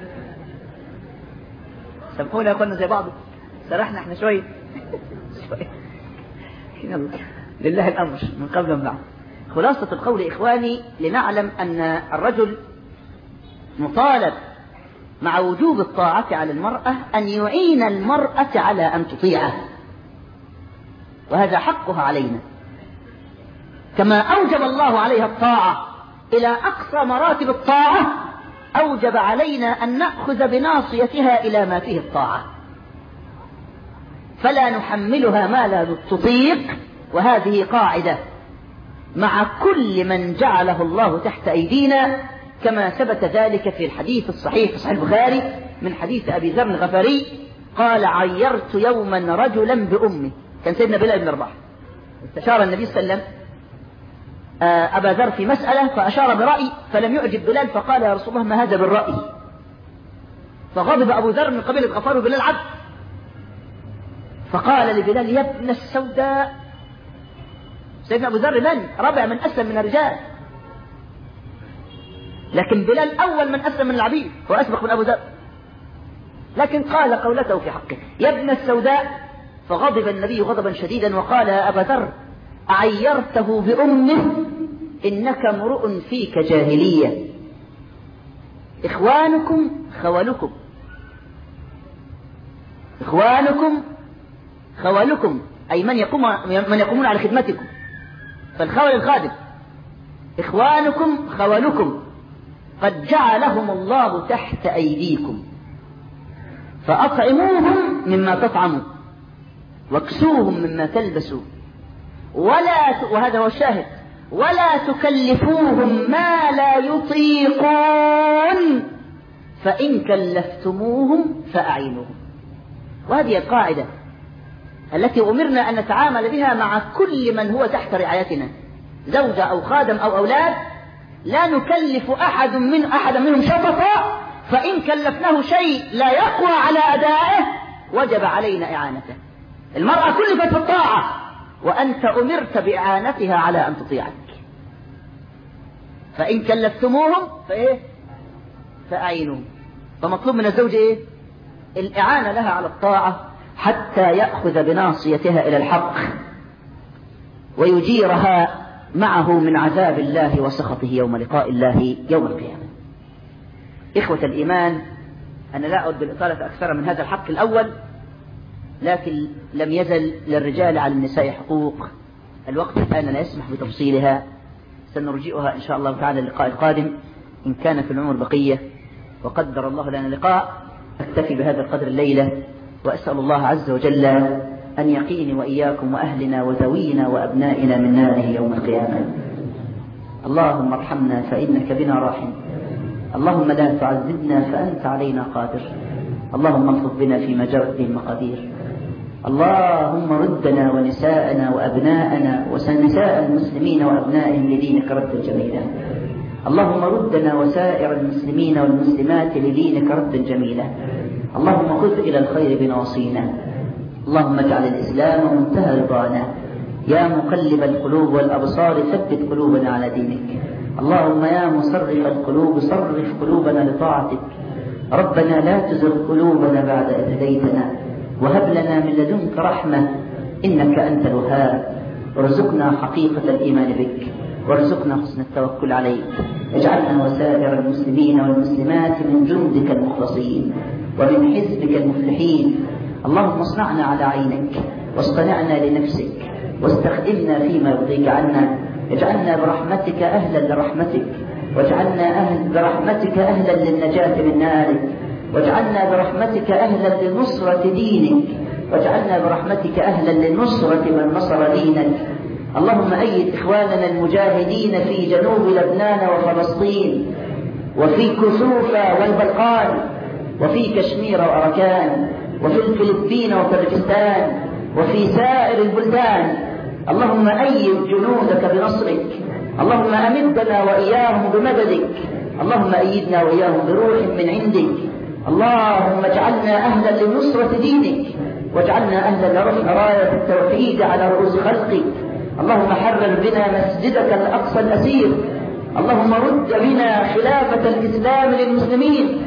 Speaker 2: سامحونا يا اخوانا زي بعض، سرحنا احنا شويه شويه. يلا لله الامر من قبل ومن بعد. خلاصة القول إخواني لنعلم أن الرجل مطالب مع وجوب الطاعة على المرأة أن يعين المرأة على أن تطيعه، وهذا حقها علينا. كما أوجب الله عليها الطاعة إلى أقصى مراتب الطاعة، أوجب علينا أن نأخذ بناصيتها إلى ما فيه الطاعة، فلا نحملها ما لا تطيق. وهذه قاعدة مع كل من جعله الله تحت أيدينا، كما ثبت ذلك في الحديث الصحيح في صحيح البخاري من حديث أبي ذر الغفاري قال عيرت يوما رجلا بأمه. كان سيدنا بلال بن رباح استشار النبي صلى الله عليه وسلم أبا ذر في مسألة فأشار برأي فلم يعجب بلال، فقال يا رسول الله ما هذا بالرأي؟ فغضب أبو ذر من قبيلة غفار بلال عبد، فقال لبلال يا ابن السوداء. سيدنا أبو ذر من ربع من أسلم من الرجال، لكن بلال أول من أسلم من العبيد وأسبق من أبو ذر، لكن قال قولته في حقه يا ابن السوداء. فغضب النبي غضبا شديدا وقال يا أبا ذر أعيرته بأمه إنك امرؤ فيك جاهلية. إخوانكم خولكم، إخوانكم خولكم أي من يقوم من يقومون على خدمتكم، فالخول الخادم. إخوانكم خولكم قد جعلهم الله تحت أيديكم، فأطعموهم مما تطعموا واكسوهم مما تلبسوا، ولا ت... وهذا هو الشاهد، ولا تكلفوهم ما لا يطيقون، فإن كلفتموهم فأعينوهم. وهذه القاعدة التي أمرنا أن نتعامل بها مع كل من هو تحت رعايتنا، زوجة أو خادم أو أولاد. لا نكلف أحد من أحد منهم شططا، فإن كلفناه شيء لا يقوى على أدائه وجب علينا إعانته. المرأة كلفت بالطاعة وأنت أمرت بإعانتها على أن تطيعك، فإن كلفتموهم فإيه؟ فأعينوهم. فمطلوب من الزوج إيه؟ الإعانة لها على الطاعة حتى يأخذ بناصيتها إلى الحق ويجيرها معه من عذاب الله وسخطه يوم لقاء الله يوم القيامة. إخوة الإيمان، أنا لا أعد بالإطالة أكثر من هذا الحق الأول، لكن لم يزل للرجال على النساء حقوق. الوقت الآن لا يسمح بتفصيلها، سنرجئها إن شاء الله تعالى اللقاء القادم إن كان في العمر بقية وقدر الله لنا لقاء. أكتفي بهذا القدر الليلة، وأسأل الله عز وجل أن يقيني وإياكم وأهلنا وذوينا وأبنائنا من ناره يوم القيامة. اللهم ارحمنا فإنك بنا راحم،
Speaker 1: اللهم لا تعذبنا فأنت علينا قادر. اللهم اطلب بنا فيما جرت به المقادير. اللهم ردنا ونساءنا وأبناءنا ونساء المسلمين وأبنائهم لدينك ردا جميلا. اللهم ردنا وسائر المسلمين والمسلمات لدينك ردا جميلا. اللهم خذ إلى الخير بنواصينا. اللهم اجعل الإسلام منتهى رضانا. يا مقلب القلوب والأبصار ثبت قلوبنا على دينك. اللهم يا مصرف القلوب صرف قلوبنا لطاعتك. ربنا لا تزغ قلوبنا بعد إذ هديتنا وهب لنا من لدنك رحمة إنك أنت الوهاب. وارزقنا حقيقة الإيمان بك وارزقنا حسن التوكل عليك. اجعلنا وسائر المسلمين والمسلمات من جندك المخلصين ومن حزبك المفلحين. اللهم اصنعنا على عينك واصطنعنا لنفسك واستخدمنا فيما يرضيك عنا. اجعلنا برحمتك أهلا لرحمتك واجعلنا أهل برحمتك أهلا للنجاة من نارك واجعلنا برحمتك أهلا لنصرة دينك واجعلنا برحمتك أهلا لنصرة من نصر دينك. اللهم أيد إخواننا المجاهدين في جنوب لبنان وفلسطين وفي كسوفة والبلقان وفي كشمير وأركان وفي الفلبين وطاجكستان وفي سائر البلدان. اللهم أيد جنودك بنصرك. اللهم أمدنا وإياهم بمددك. اللهم أيدنا وإياهم بروح من عندك. اللهم اجعلنا أهلا لنصرة دينك واجعلنا أهلا لرفع راية التوحيد على رؤوس خلقك. اللهم حرر بنا مسجدك الأقصى الأسير. اللهم رد بنا خلافة الإسلام للمسلمين.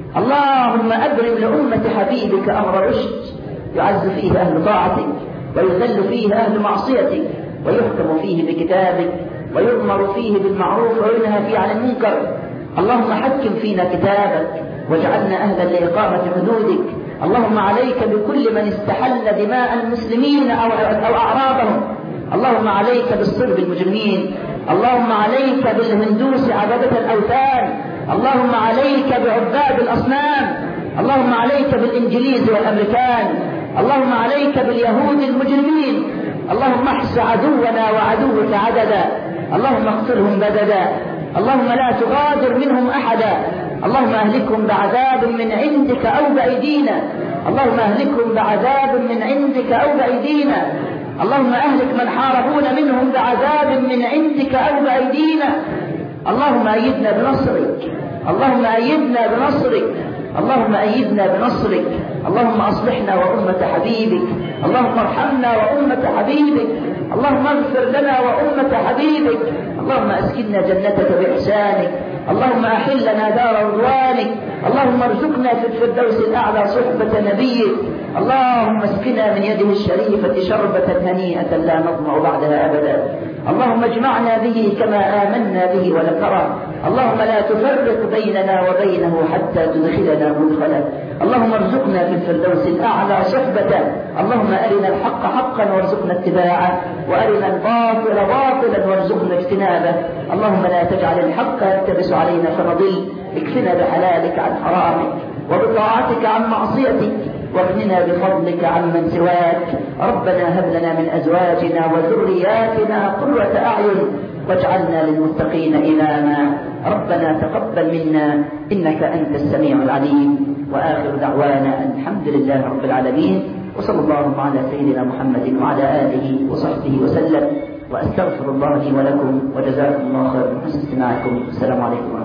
Speaker 1: اللهم أبرم لأمة حبيبك أمر رشد يعز فيه أهل طاعتك ويذل فيه أهل معصيتك ويحكم فيه بكتابك ويؤمر فيه بالمعروف وينهى فيه عن المنكر. اللهم حكم فينا كتابك واجعلنا أهلا لإقامة حدودك. اللهم عليك بكل من استحل دماء المسلمين أو, أو أعراضهم. اللهم عليك بالصرب المجرمين. اللهم عليك بالهندوس عبادة الأوثان. اللهم عليك بعباد الأصنام. اللهم عليك بالإنجليز والأمريكان. اللهم عليك باليهود المجرمين. اللهم احص عدونا وعدوك عددا. اللهم اقتلهم بددا. اللهم لا تغادر منهم أحدا. اللهم أهلكهم بعذاب من عندك أو بأيدينا. اللهم أهلكهم بعذاب من عندك أو بأيدينا. اللهم أهلك من حاربون منهم بعذاب من عندك أو بأيدينا. اللهم أيدنا بنصرك. اللهم أيدنا بنصرك. اللهم أيدنا بنصرك. اللهم أصلحنا وأمة حبيبك. اللهم ارحمنا وأمة حبيبك. اللهم اغفر لنا وأمة حبيبك. اللهم أسكننا جنتك بإحسانك. اللهم أحل لنا دار رضوانك. اللهم ارزقنا في الفردوس الأعلى صحبة نبيك. اللهم اسقنا من يده الشريفة شربة هنيئة لا نظمأ بعدها أبدا. اللهم اجمعنا به كما آمنا به ولم نره. اللهم لا تفرق بيننا وبينه حتى تدخلنا مدخلا. اللهم ارزقنا في الفردوس الأعلى صحبة. اللهم أرنا الحق حقا وارزقنا اتباعه وأرنا الباطل باطلا وارزقنا اجتنابه. اللهم لا تجعل الحق يلتبس علينا فنضل. اكفنا بحلالك عن حرامك وبطاعتك عن معصيتك واغننا بفضلك عمن سواك. ربنا هب لنا من أزواجنا وذرياتنا قرة أعين واجعلنا للمتقين إماما. ربنا تقبل منا إنك أنت السميع العليم. وآخر دعوانا أن الحمد لله رب العالمين وصلى الله على سيدنا محمد وعلى آله وصحبه وسلم. وأستغفر الله لي ولكم وجزاكم الله خيرا حسن استماعكم. السلام عليكم.